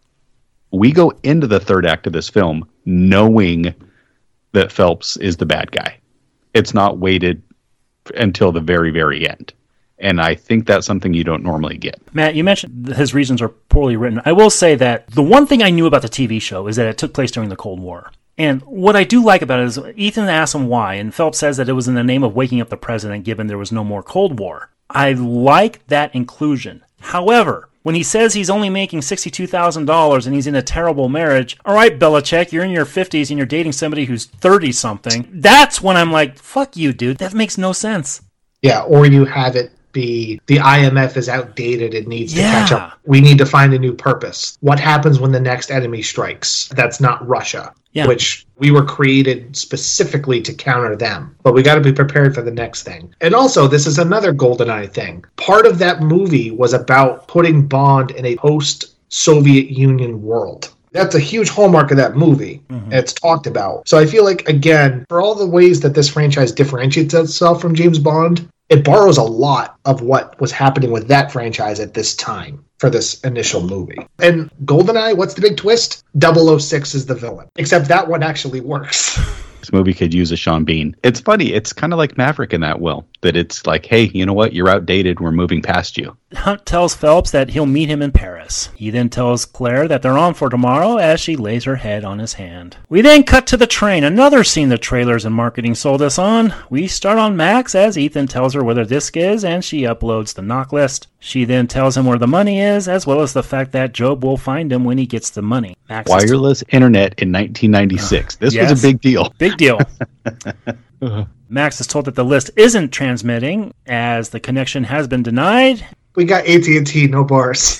We go into the third act of this film knowing that Phelps is the bad guy. It's not waited until the very, very end. And I think that's something you don't normally get. Matt, you mentioned his reasons are poorly written. I will say that the one thing I knew about the T V show is that it took place during the Cold War. And what I do like about it is Ethan asks him why, and Phelps says that it was in the name of waking up the president given there was no more Cold War. I like that inclusion. However, when he says he's only making sixty-two thousand dollars and he's in a terrible marriage, all right, Belichick, you're in your fifties and you're dating somebody who's thirty-something. That's when I'm like, fuck you, dude. That makes no sense. Yeah, or you have it be the I M F is outdated. It needs to yeah. catch up. We need to find a new purpose. What happens when the next enemy strikes? That's not Russia, yeah. which we were created specifically to counter them. But we got to be prepared for the next thing. And also, this is another GoldenEye thing. Part of that movie was about putting Bond in a post-Soviet Union world. That's a huge hallmark of that movie. Mm-hmm. It's talked about. So I feel like, again, for all the ways that this franchise differentiates itself from James Bond, it borrows a lot of what was happening with that franchise at this time for this initial movie. And GoldenEye, what's the big twist? double oh six is the villain. Except that one actually works. This movie could use a Sean Bean. It's funny. It's kind of like Maverick in that, Will. That it's like, hey, you know what? You're outdated. We're moving past you. Hunt tells Phelps that he'll meet him in Paris. He then tells Claire that they're on for tomorrow as she lays her head on his hand. We then cut to the train, another scene the trailers and marketing sold us on. We start on Max as Ethan tells her where the disc is and she uploads the knock list. She then tells him where the money is, as well as the fact that Job will find him when he gets the money. Max Wireless t- internet in nineteen ninety-six. Uh, this yes. was a big deal. Big deal. uh-huh. Max is told that the list isn't transmitting as the connection has been denied. We got A T and T, no bars.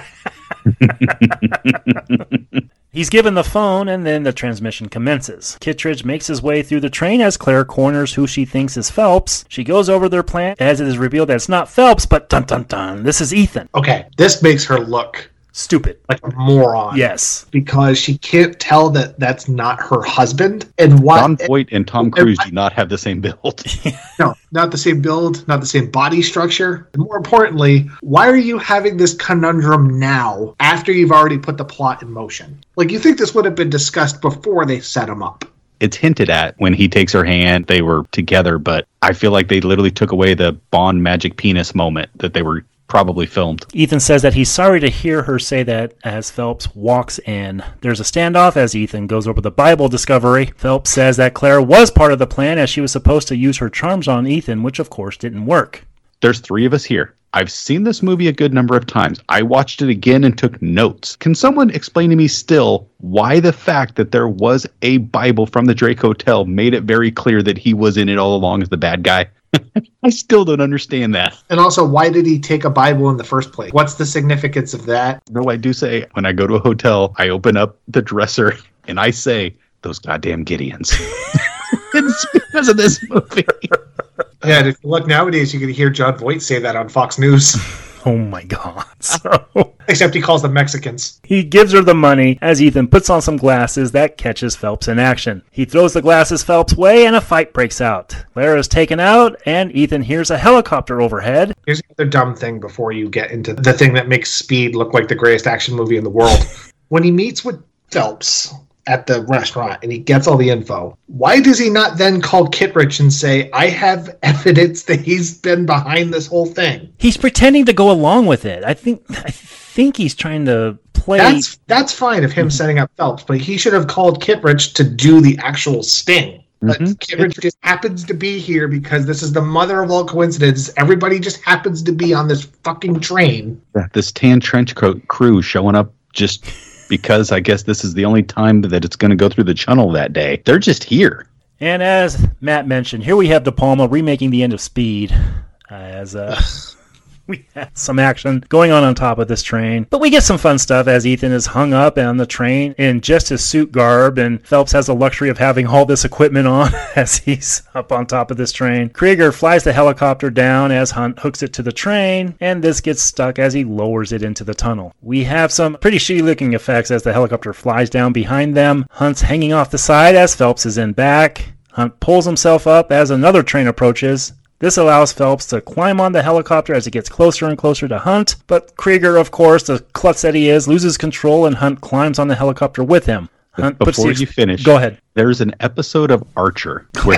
He's given the phone, and then the transmission commences. Kittredge makes his way through the train as Claire corners who she thinks is Phelps. She goes over their plan as it is revealed that it's not Phelps, but dun dun dun, this is Ethan. Okay, this makes her look stupid. Like a moron. Yes. Because she can't tell that that's not her husband. And why? Jon Voight and Tom Cruise and, do not have the same build. No, not the same build, not the same body structure. And more importantly, why are you having this conundrum now after you've already put the plot in motion? Like, you think this would have been discussed before they set him up. It's hinted at when he takes her hand. They were together, but I feel like they literally took away the Bond magic penis moment that they were probably filmed. Ethan says that he's sorry to hear her say that as Phelps walks in. There's a standoff as Ethan goes over the Bible discovery. Phelps says that Claire was part of the plan as she was supposed to use her charms on Ethan, which of course didn't work. There's three of us here. I've seen this movie a good number of times. I watched it again and took notes. Can someone explain to me still why the fact that there was a Bible from the Drake Hotel made it very clear that he was in it all along as the bad guy? I still don't understand that. And also, why did he take a Bible in the first place? What's the significance of that? No, I do say, when I go to a hotel, I open up the dresser and I say, those goddamn Gideons. It's because of this movie. Yeah, and if you look nowadays, you can hear Jon Voight say that on Fox News. Oh my God. So, except he calls them Mexicans. He gives her the money as Ethan puts on some glasses that catches Phelps in action. He throws the glasses Phelps' way and a fight breaks out. Claire is taken out and Ethan hears a helicopter overhead. Here's another dumb thing before you get into the thing that makes Speed look like the greatest action movie in the world. When he meets with Phelps at the restaurant and he gets all the info, why does he not then call Kittredge and say, I have evidence that he's been behind this whole thing? He's pretending to go along with it. I think I think he's trying to play. That's that's fine of him setting up Phelps, but he should have called Kittredge to do the actual sting. But Mm-hmm. Kit just happens to be here because this is the mother of all coincidences. Everybody just happens to be on this fucking train. Yeah, this tan trench coat crew showing up just because I guess this is the only time that it's going to go through the channel that day. They're just here. And as Matt mentioned, here we have De Palma remaking the end of Speed uh, as uh, we have some action going on on top of this train. But we get some fun stuff as Ethan is hung up on the train in just his suit garb, and Phelps has the luxury of having all this equipment on as he's up on top of this train. Krieger flies the helicopter down as Hunt hooks it to the train, and this gets stuck as he lowers it into the tunnel. We have some pretty shitty looking effects as the helicopter flies down behind them. Hunt's hanging off the side as Phelps is in back. Hunt pulls himself up as another train approaches. This allows Phelps to climb on the helicopter as it gets closer and closer to Hunt, but Krieger, of course, the klutz that he is, loses control and Hunt climbs on the helicopter with him. Hunt Before puts the... you finish, Go ahead. There's an episode of Archer where,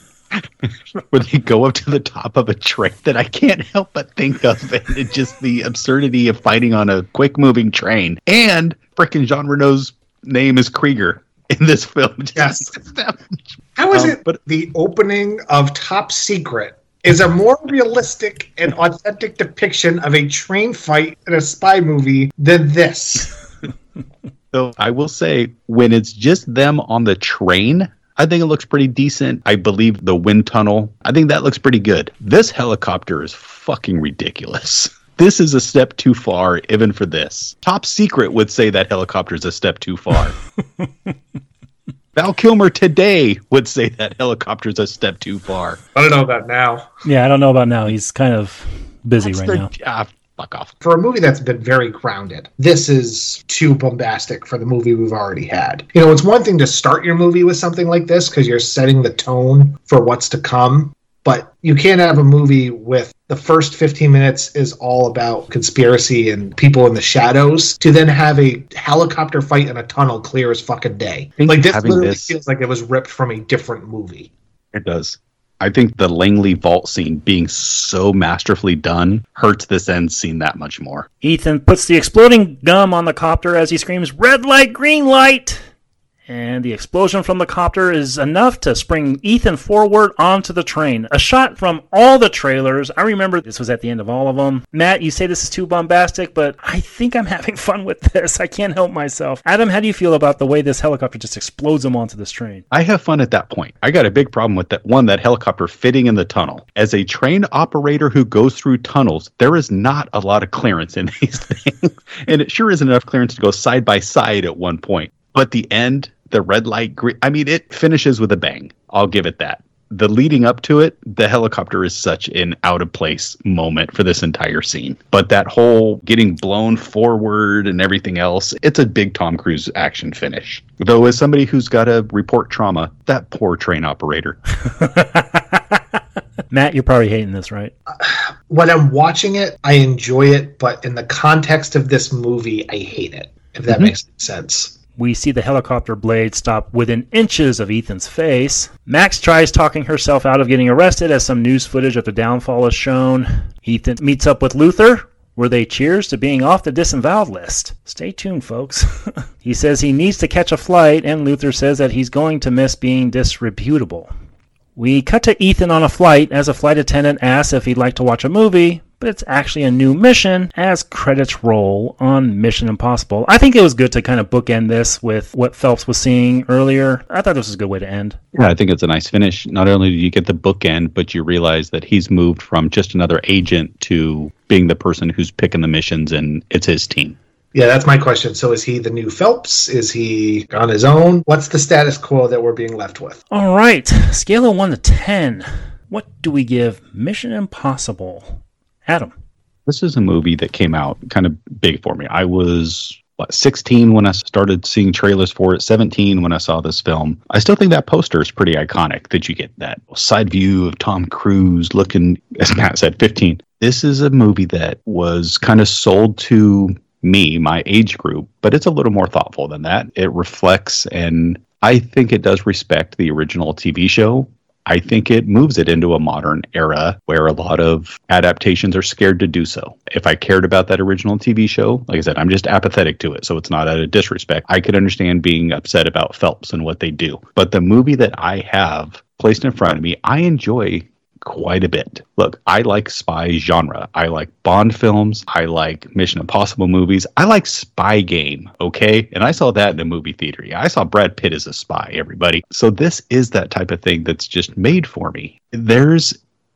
where they go up to the top of a train that I can't help but think of, and it's just the absurdity of fighting on a quick-moving train. And frickin' Jean Reno's name is Krieger in this film. Yes. How is Um, it but- the opening of Top Secret is a more realistic and authentic depiction of a train fight in a spy movie than this? So I will say, when it's just them on the train, I think it looks pretty decent. I believe the wind tunnel, I think that looks pretty good. This helicopter is fucking ridiculous. This is a step too far, even for this. Top Secret would say that helicopter is a step too far. Val Kilmer today would say that helicopter's a step too far. I don't know about now. Yeah, I don't know about now. He's kind of busy That's right the- now. Ah, fuck off. For a movie that's been very grounded, this is too bombastic for the movie we've already had. You know, it's one thing to start your movie with something like this because you're setting the tone for what's to come, but you can't have a movie with the first fifteen minutes is all about conspiracy and people in the shadows to then have a helicopter fight in a tunnel clear as fucking day. think Like this having literally this- feels like it was ripped from a different movie. It does. I think the Langley vault scene being so masterfully done hurts this end scene that much more. Ethan puts the exploding gum on the copter as he screams, "Red light, green light!" And the explosion from the copter is enough to spring Ethan forward onto the train. A shot from all the trailers. I remember this was at the end of all of them. Matt, you say this is too bombastic, but I think I'm having fun with this. I can't help myself. Adam, how do you feel about the way this helicopter just explodes him onto this train? I have fun at that point. I got a big problem with that one, that helicopter fitting in the tunnel. As a train operator who goes through tunnels, there is not a lot of clearance in these things. And it sure isn't enough clearance to go side by side at one point. But the end, the red light, green, I mean, it finishes with a bang. I'll give it that. The leading up to it, the helicopter is such an out of place moment for this entire scene. But that whole getting blown forward and everything else, it's a big Tom Cruise action finish. Though as somebody who's got to report trauma, that poor train operator. Matt, you're probably hating this, right? When I'm watching it, I enjoy it, but in the context of this movie, I hate it, if that Mm-hmm. makes sense. We see the helicopter blade stop within inches of Ethan's face. Max tries talking herself out of getting arrested as some news footage of the downfall is shown. Ethan meets up with Luther, where they cheers to being off the disavowed list. Stay tuned, folks. He says he needs to catch a flight, and Luther says that he's going to miss being disreputable. We cut to Ethan on a flight as a flight attendant asks if he'd like to watch a movie, but it's actually a new mission as credits roll on Mission Impossible. I think it was good to kind of bookend this with what Phelps was seeing earlier. I thought this was a good way to end. Yeah, I think it's a nice finish. Not only do you get the bookend, but you realize that he's moved from just another agent to being the person who's picking the missions, and it's his team. Yeah, that's my question. So is he the new Phelps? Is he on his own? What's the status quo that we're being left with? All right, scale of one to ten. What do we give Mission Impossible? Adam. This is a movie that came out kind of big for me. I was, what, sixteen when I started seeing trailers for it, seventeen when I saw this film. I still think that poster is pretty iconic, that you get that side view of Tom Cruise looking, as Matt said, fifteen. This is a movie that was kind of sold to me, my age group, but it's a little more thoughtful than that. It reflects, and I think it does respect the original T V show. I think it moves it into a modern era where a lot of adaptations are scared to do so. If I cared about that original T V show, like I said, I'm just apathetic to it, so it's not out of disrespect. I could understand being upset about Phelps and what they do. But the movie that I have placed in front of me, I enjoy quite a bit. Look, I like spy genre. I like Bond films. I like Mission Impossible movies. I like Spy Game, okay? And I saw that in a movie theater. Yeah, I saw Brad Pitt as a spy, everybody. So this is that type of thing that's just made for me. There's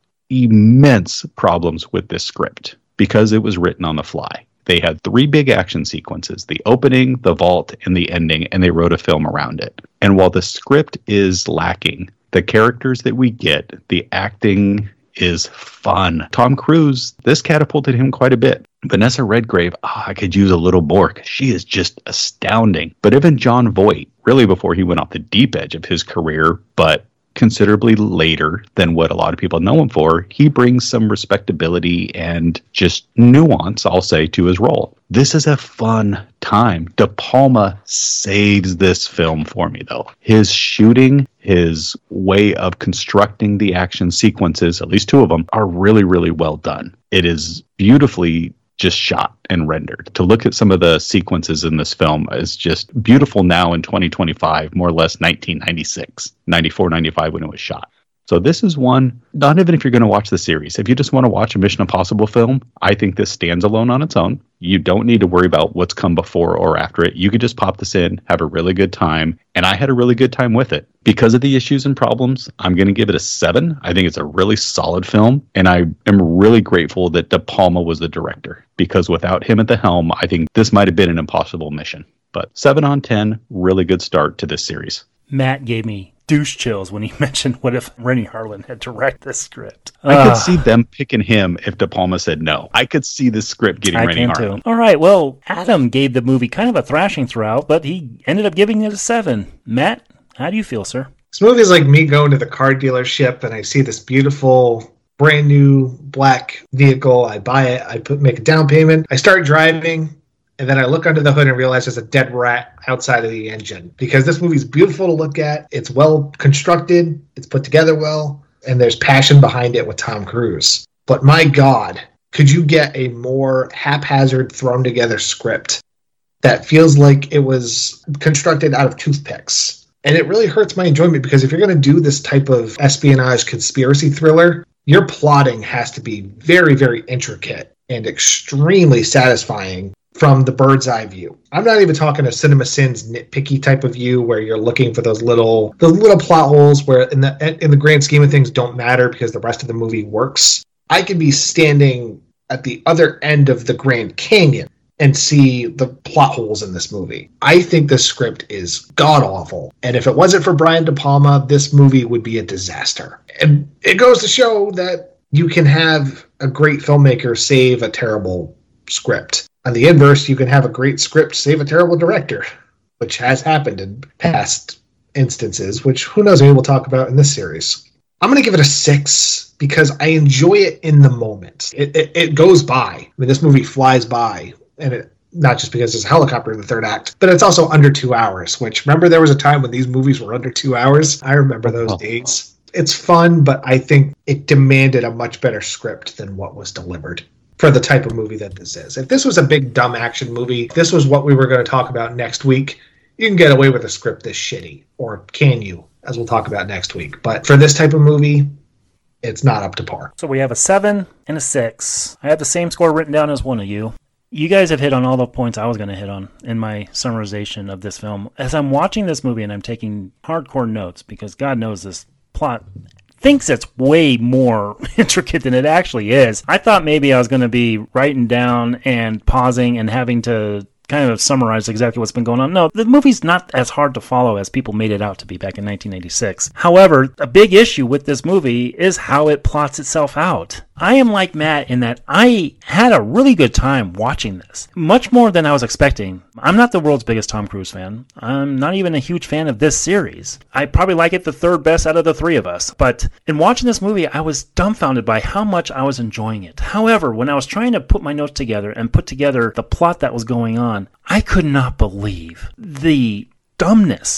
immense problems with this script because it was written on the fly. They had three big action sequences, the opening, the vault, and the ending, and they wrote a film around it. And while the script is lacking, the characters that we get, the acting is fun. Tom Cruise, this catapulted him quite a bit. Vanessa Redgrave, oh, I could use a little more because she is just astounding. But even Jon Voight, really before he went off the deep edge of his career, but considerably later than what a lot of people know him for, he brings some respectability and just nuance, I'll say, to his role. This is a fun time. De Palma saves this film for me, though. His shooting, his way of constructing the action sequences, at least two of them, are really, really well done. It is beautifully just shot and rendered. To look at some of the sequences in this film is just beautiful now in twenty twenty-five, more or less nineteen ninety-six, ninety-four, ninety-five when it was shot. So this is one, not even if you're going to watch the series. If you just want to watch a Mission Impossible film, I think this stands alone on its own. You don't need to worry about what's come before or after it. You could just pop this in, have a really good time, and I had a really good time with it. Because of the issues and problems, I'm going to give it a seven. I think it's a really solid film, and I am really grateful that De Palma was the director, because without him at the helm, I think this might have been an impossible mission. But seven on ten, really good start to this series. Matt gave me douche chills when he mentioned what if Renny Harlin had directed this script. I uh, could see them picking him if De Palma said no. I could see this script getting I Renny Harlin. Too. All right, well, Adam gave the movie kind of a thrashing throughout, but he ended up giving it a seven. Matt, how do you feel, sir? This movie is like me going to the car dealership and I see this beautiful brand new black vehicle. I buy it. I put make a down payment. I start driving. And then I look under the hood and realize there's a dead rat outside of the engine. Because this movie's beautiful to look at. It's well constructed. It's put together well. And there's passion behind it with Tom Cruise. But my God, could you get a more haphazard, thrown together script that feels like it was constructed out of toothpicks? And it really hurts my enjoyment because if you're going to do this type of espionage conspiracy thriller, your plotting has to be very, very intricate and extremely satisfying from the bird's eye view. I'm not even talking a CinemaSins nitpicky type of view where you're looking for those little those little plot holes where in the in the grand scheme of things don't matter because the rest of the movie works. I could be standing at the other end of the Grand Canyon and see the plot holes in this movie. I think this script is god-awful. And if it wasn't for Brian De Palma, this movie would be a disaster. And it goes to show that you can have a great filmmaker save a terrible script. On the inverse, you can have a great script save a terrible director, which has happened in past instances, which who knows, maybe we'll talk about in this series. I'm going to give it a six because I enjoy it in the moment. It, it, it goes by. I mean, this movie flies by, and it, not just because there's a helicopter in the third act, but it's also under two hours, which, remember there was a time when these movies were under two hours? I remember those oh. days. It's fun, but I think it demanded a much better script than what was delivered for the type of movie that this is. If this was a big, dumb action movie, this was what we were going to talk about next week, you can get away with a script this shitty. Or can you, as we'll talk about next week. But for this type of movie, it's not up to par. So we have a seven and a six. I have the same score written down as one of you. You guys have hit on all the points I was going to hit on in my summarization of this film. As I'm watching this movie and I'm taking hardcore notes, because God knows this plot thinks it's way more intricate than it actually is. I thought maybe I was going to be writing down and pausing and having to kind of summarize exactly what's been going on. No, the movie's not as hard to follow as people made it out to be back in nineteen eighty-six. However, a big issue with this movie is how it plots itself out. I am like Matt in that I had a really good time watching this. Much more than I was expecting. I'm not the world's biggest Tom Cruise fan. I'm not even a huge fan of this series. I probably like it the third best out of the three of us. But in watching this movie, I was dumbfounded by how much I was enjoying it. However, when I was trying to put my notes together and put together the plot that was going on, I could not believe the dumbness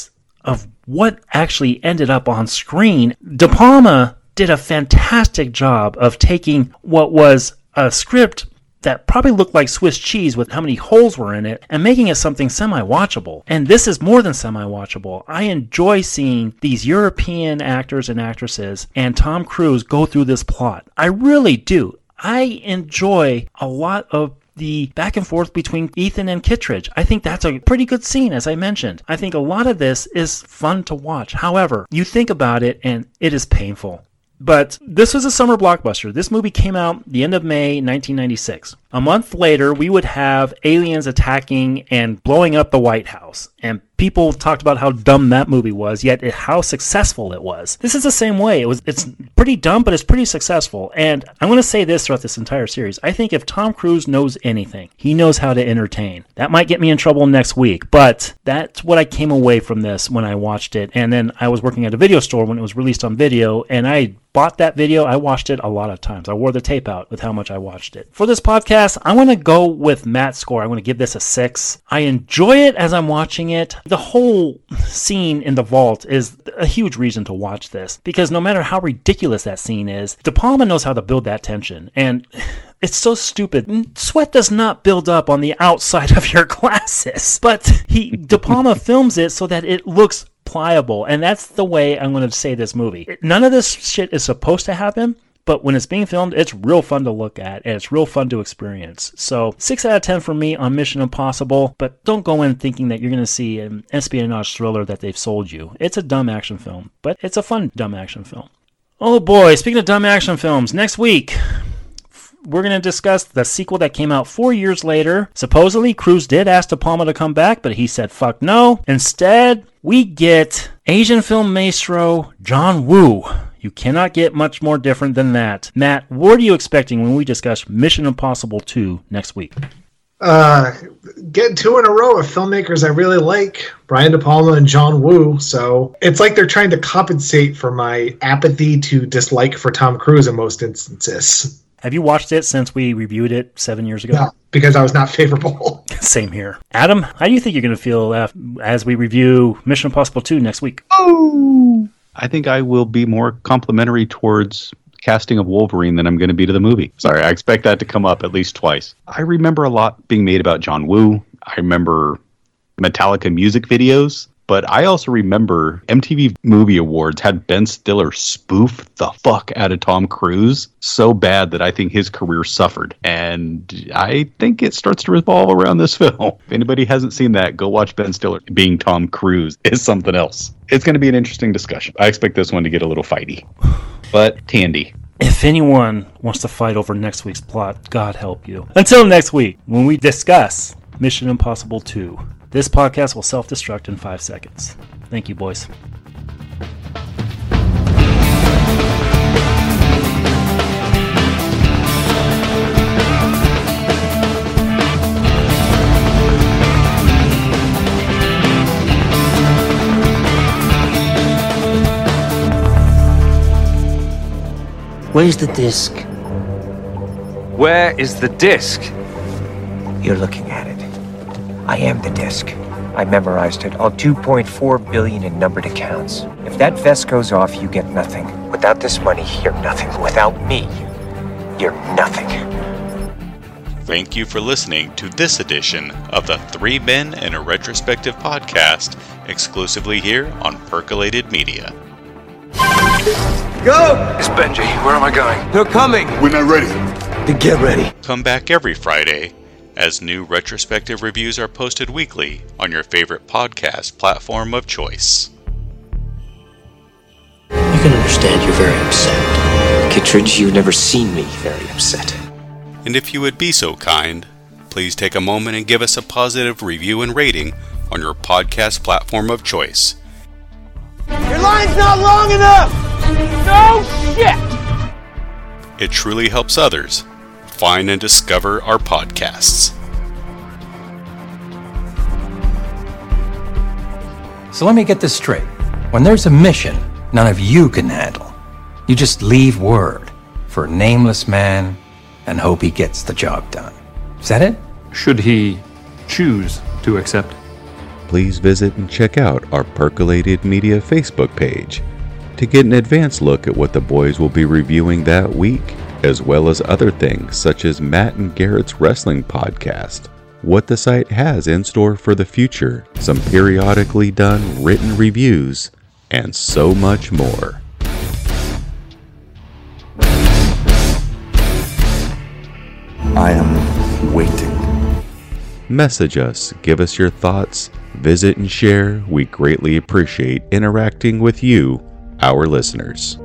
of what actually ended up on screen, De Palma did a fantastic job of taking what was a script that probably looked like Swiss cheese with how many holes were in it and making it something semi-watchable. And this is more than semi-watchable. I enjoy seeing these European actors and actresses and Tom Cruise go through this plot. I really do. I enjoy a lot of the back and forth between Ethan and Kittredge. I think that's a pretty good scene, as I mentioned. I think a lot of this is fun to watch. However, you think about it and it is painful. But this was a summer blockbuster. This movie came out the end of May nineteen ninety-six. A month later, we would have aliens attacking and blowing up the White House. And people talked about how dumb that movie was, yet how successful it was. This is the same way. It was. It's pretty dumb, but it's pretty successful. And I'm going to say this throughout this entire series. I think if Tom Cruise knows anything, he knows how to entertain. That might get me in trouble next week, but that's what I came away from this when I watched it. And then I was working at a video store when it was released on video, and I bought that video. I watched it a lot of times. I wore the tape out with how much I watched it. For this podcast, I'm going to go with Matt's score. I'm going to give this a six. I enjoy it as I'm watching it. The whole scene in the vault is a huge reason to watch this, because no matter how ridiculous that scene is, De Palma knows how to build that tension. And it's so stupid. Sweat does not build up on the outside of your glasses, but he De Palma films it so that it looks pliable, and that's the way I'm going to say this movie. None of this shit is supposed to happen, but when it's being filmed, it's real fun to look at, and it's real fun to experience. So six out of ten for me on Mission Impossible, but don't go in thinking that you're going to see an espionage thriller that they've sold you. It's a dumb action film, but it's a fun dumb action film. Oh boy, speaking of dumb action films, next week we're going to discuss the sequel that came out four years later. Supposedly, Cruise did ask De Palma to come back, but he said fuck no. Instead, we get Asian film maestro John Woo. You cannot get much more different than that. Matt, what are you expecting when we discuss Mission Impossible two next week? Uh, getting two in a row of filmmakers I really like, Brian De Palma and John Woo. So it's like they're trying to compensate for my apathy to dislike for Tom Cruise in most instances. Have you watched it since we reviewed it seven years ago? No, because I was not favorable. Same here. Adam, how do you think you're going to feel as we review Mission Impossible two next week? Oh, I think I will be more complimentary towards casting of Wolverine than I'm going to be to the movie. Sorry, I expect that to come up at least twice. I remember a lot being made about John Woo. I remember Metallica music videos. But I also remember M T V Movie Awards had Ben Stiller spoof the fuck out of Tom Cruise so bad that I think his career suffered. And I think it starts to revolve around this film. If anybody hasn't seen that, go watch Ben Stiller being Tom Cruise is something else. It's going to be an interesting discussion. I expect this one to get a little fighty. But Tandy. If anyone wants to fight over next week's plot, God help you. Until next week, when we discuss Mission Impossible two. This podcast will self-destruct in five seconds. Thank you, boys. Where's the disc? Where is the disc? You're looking at it. I am the disc. I memorized it, all two point four billion in numbered accounts. If that vest goes off, you get nothing. Without this money, you're nothing. Without me, you're nothing. Thank you for listening to this edition of the Three Men and a Retrospective podcast, exclusively here on Percolated Media. Go! It's Benji. Where am I going? They're coming. We're not ready. Then get ready. Come back every Friday as new retrospective reviews are posted weekly on your favorite podcast platform of choice. You can understand you're very upset. Kittredge, you've never seen me very upset. And if you would be so kind, please take a moment and give us a positive review and rating on your podcast platform of choice. Your line's not long enough! No shit! It truly helps others find and discover our podcasts. So let me get this straight. When there's a mission none of you can handle, you just leave word for a nameless man and hope he gets the job done. Is that it? Should he choose to accept? please visit and check out our Percolated Media Facebook page to get an advance look at what the boys will be reviewing that week, as well as other things such as Matt and Garrett's wrestling podcast, what the site has in store for the future, some periodically done written reviews, and so much more. I am waiting. Message us, give us your thoughts, visit and share. We greatly appreciate interacting with you, our listeners.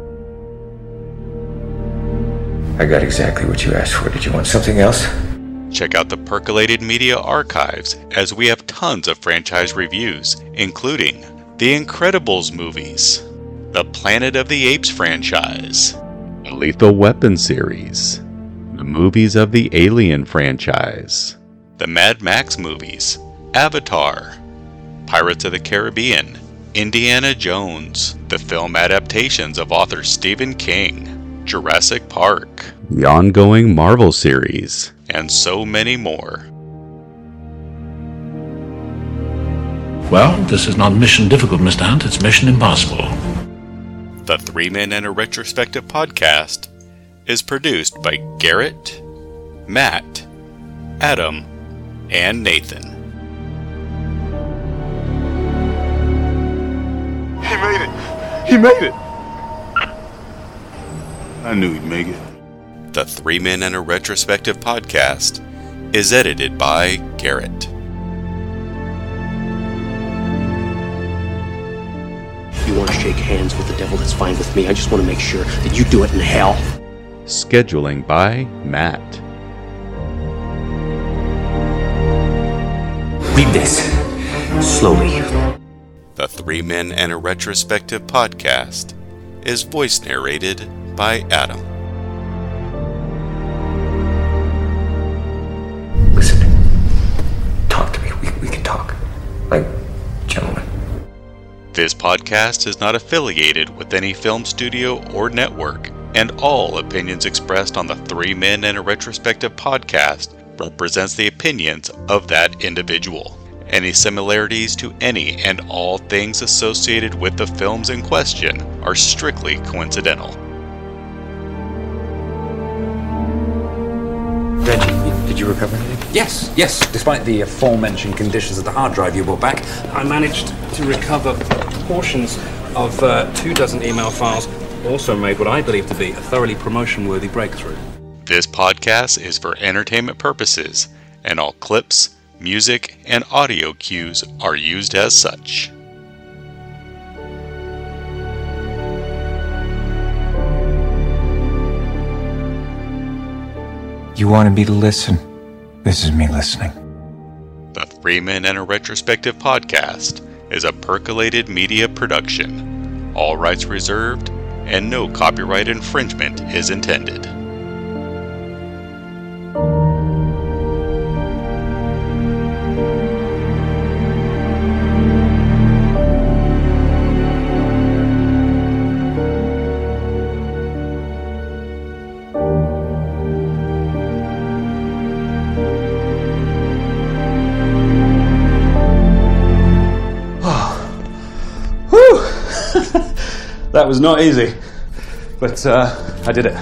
I got exactly what you asked for. Did you want something else? Check out the Percolated Media archives, as we have tons of franchise reviews, including The Incredibles movies, the Planet of the Apes franchise, the Lethal Weapon series, the movies of the Alien franchise, the Mad Max movies, Avatar, Pirates of the Caribbean, Indiana Jones, the film adaptations of author Stephen King, Jurassic Park, the ongoing Marvel series, and so many more. Well, this is not mission difficult, Mister Hunt. It's mission impossible. The Three Men and a Retrospective podcast is produced by Garrett, Matt, Adam, and Nathan. He made it! He made it! I knew he'd make it. The Three Men and a Retrospective podcast is edited by Garrett. If you want to shake hands with the devil, that's fine with me. I just want to make sure that you do it in hell. Scheduling by Matt. Read this. Slowly. The Three Men and a Retrospective podcast is voice narrated by Adam. Listen. Talk to me. We, we can talk. Like gentlemen. This podcast is not affiliated with any film studio or network, and all opinions expressed on the Three Men and a Retrospective podcast represents the opinions of that individual. Any similarities to any and all things associated with the films in question are strictly coincidental. Reggie, did you recover anything? Yes, yes. Despite the aforementioned conditions of the hard drive you brought back, I managed to recover portions of uh, two dozen email files. Also made what I believe to be a thoroughly promotion-worthy breakthrough. This podcast is for entertainment purposes, and all clips, music, and audio cues are used as such. You wanted me to listen. This is me listening. The Three Men and a Retrospective podcast is a Percolated Media production. All rights reserved, and no copyright infringement is intended. That was not easy, but uh, I did it.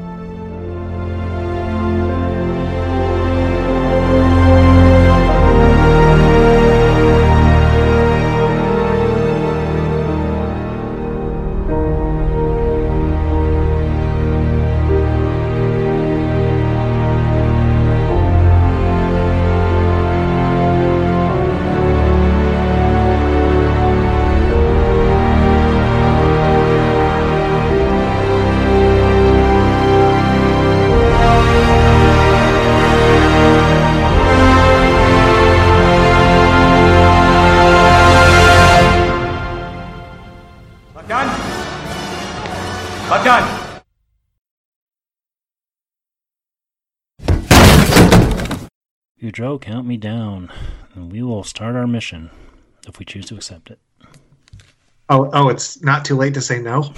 Goudreau, count me down, and we will start our mission, if we choose to accept it. Oh, oh! It's not too late to say no.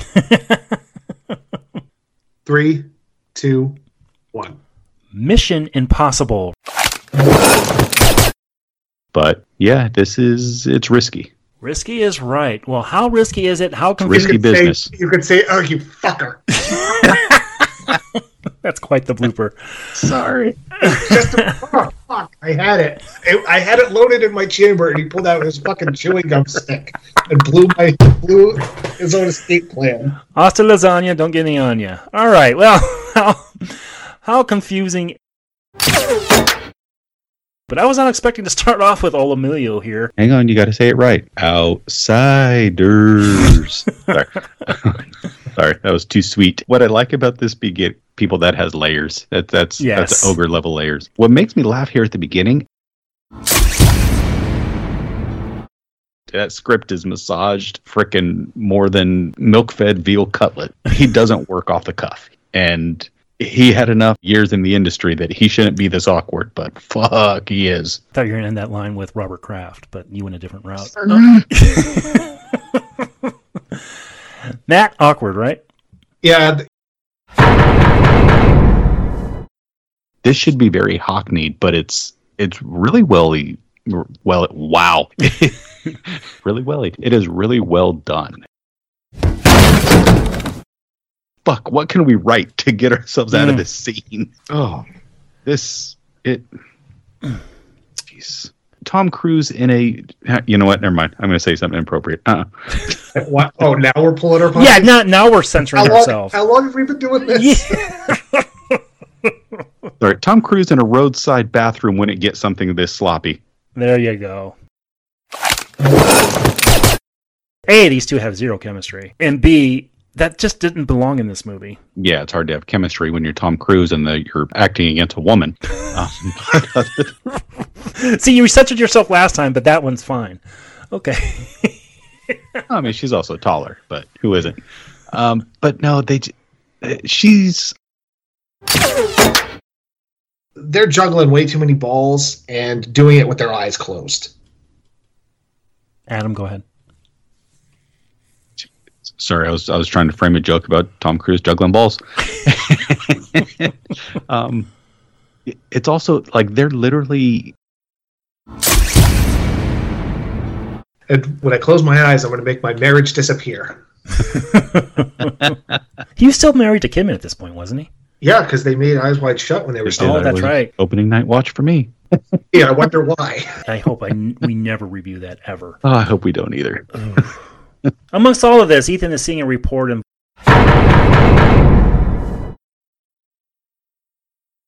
Three, two, one. Mission Impossible. But yeah, this is, it's risky. Risky is right. Well, how risky is it? How risky you business. Say, you could say, oh, you fucker. That's quite the blooper. Sorry. Just a, oh, fuck. I had it. I had it loaded in my chamber, and he pulled out his fucking chewing gum stick and blew my blew his own escape plan. Hasta lasagna, don't get any on you. All right. Well, how, how confusing. But I was not expecting to start off with Old Emilio here. Hang on, you got to say it right. Outsiders. Sorry. Sorry, that was too sweet. What I like about this begin people that has layers. That that's yes. that's ogre level layers. What makes me laugh here at the beginning, that script is massaged frickin' more than milk-fed veal cutlet. He doesn't work off the cuff. And he had enough years in the industry that he shouldn't be this awkward, but fuck, he is. I thought you were going to end that line with Robert Kraft, but you went a different route. Matt, awkward, right? Yeah. This should be very Hockneyed, but it's it's really well, well, wow. really well. It is really well done. Fuck, what can we write to get ourselves out mm. of this scene? Oh, this, it, jeez. Tom Cruise in a, you know what, never mind. I'm going to say something inappropriate. Uh-uh. What? Oh, now we're pulling our Yeah, now, now we're censoring how long, ourselves. How long have we been doing this? Yeah. Sorry, Tom Cruise in a roadside bathroom wouldn't get something this sloppy. There you go. A, these two have zero chemistry. And B, that just didn't belong in this movie. Yeah, it's hard to have chemistry when you're Tom Cruise and the, you're acting against a woman. um, See, you censored yourself last time, but that one's fine. Okay. I mean, she's also taller, but who isn't? Um, but no, they. She's. They're juggling way too many balls and doing it with their eyes closed. Adam, go ahead. Sorry, I was I was trying to frame a joke about Tom Cruise juggling balls. um, it's also like they're literally. And when I close my eyes, I'm going to make my marriage disappear. He was still married to Kidman at this point, wasn't he? Yeah, because they made Eyes Wide Shut when they were still. Oh, that's right. Opening night watch for me. Yeah, I wonder why. I hope I n- we never review that ever. Oh, I hope we don't either. Amongst all of this, Ethan is seeing a report in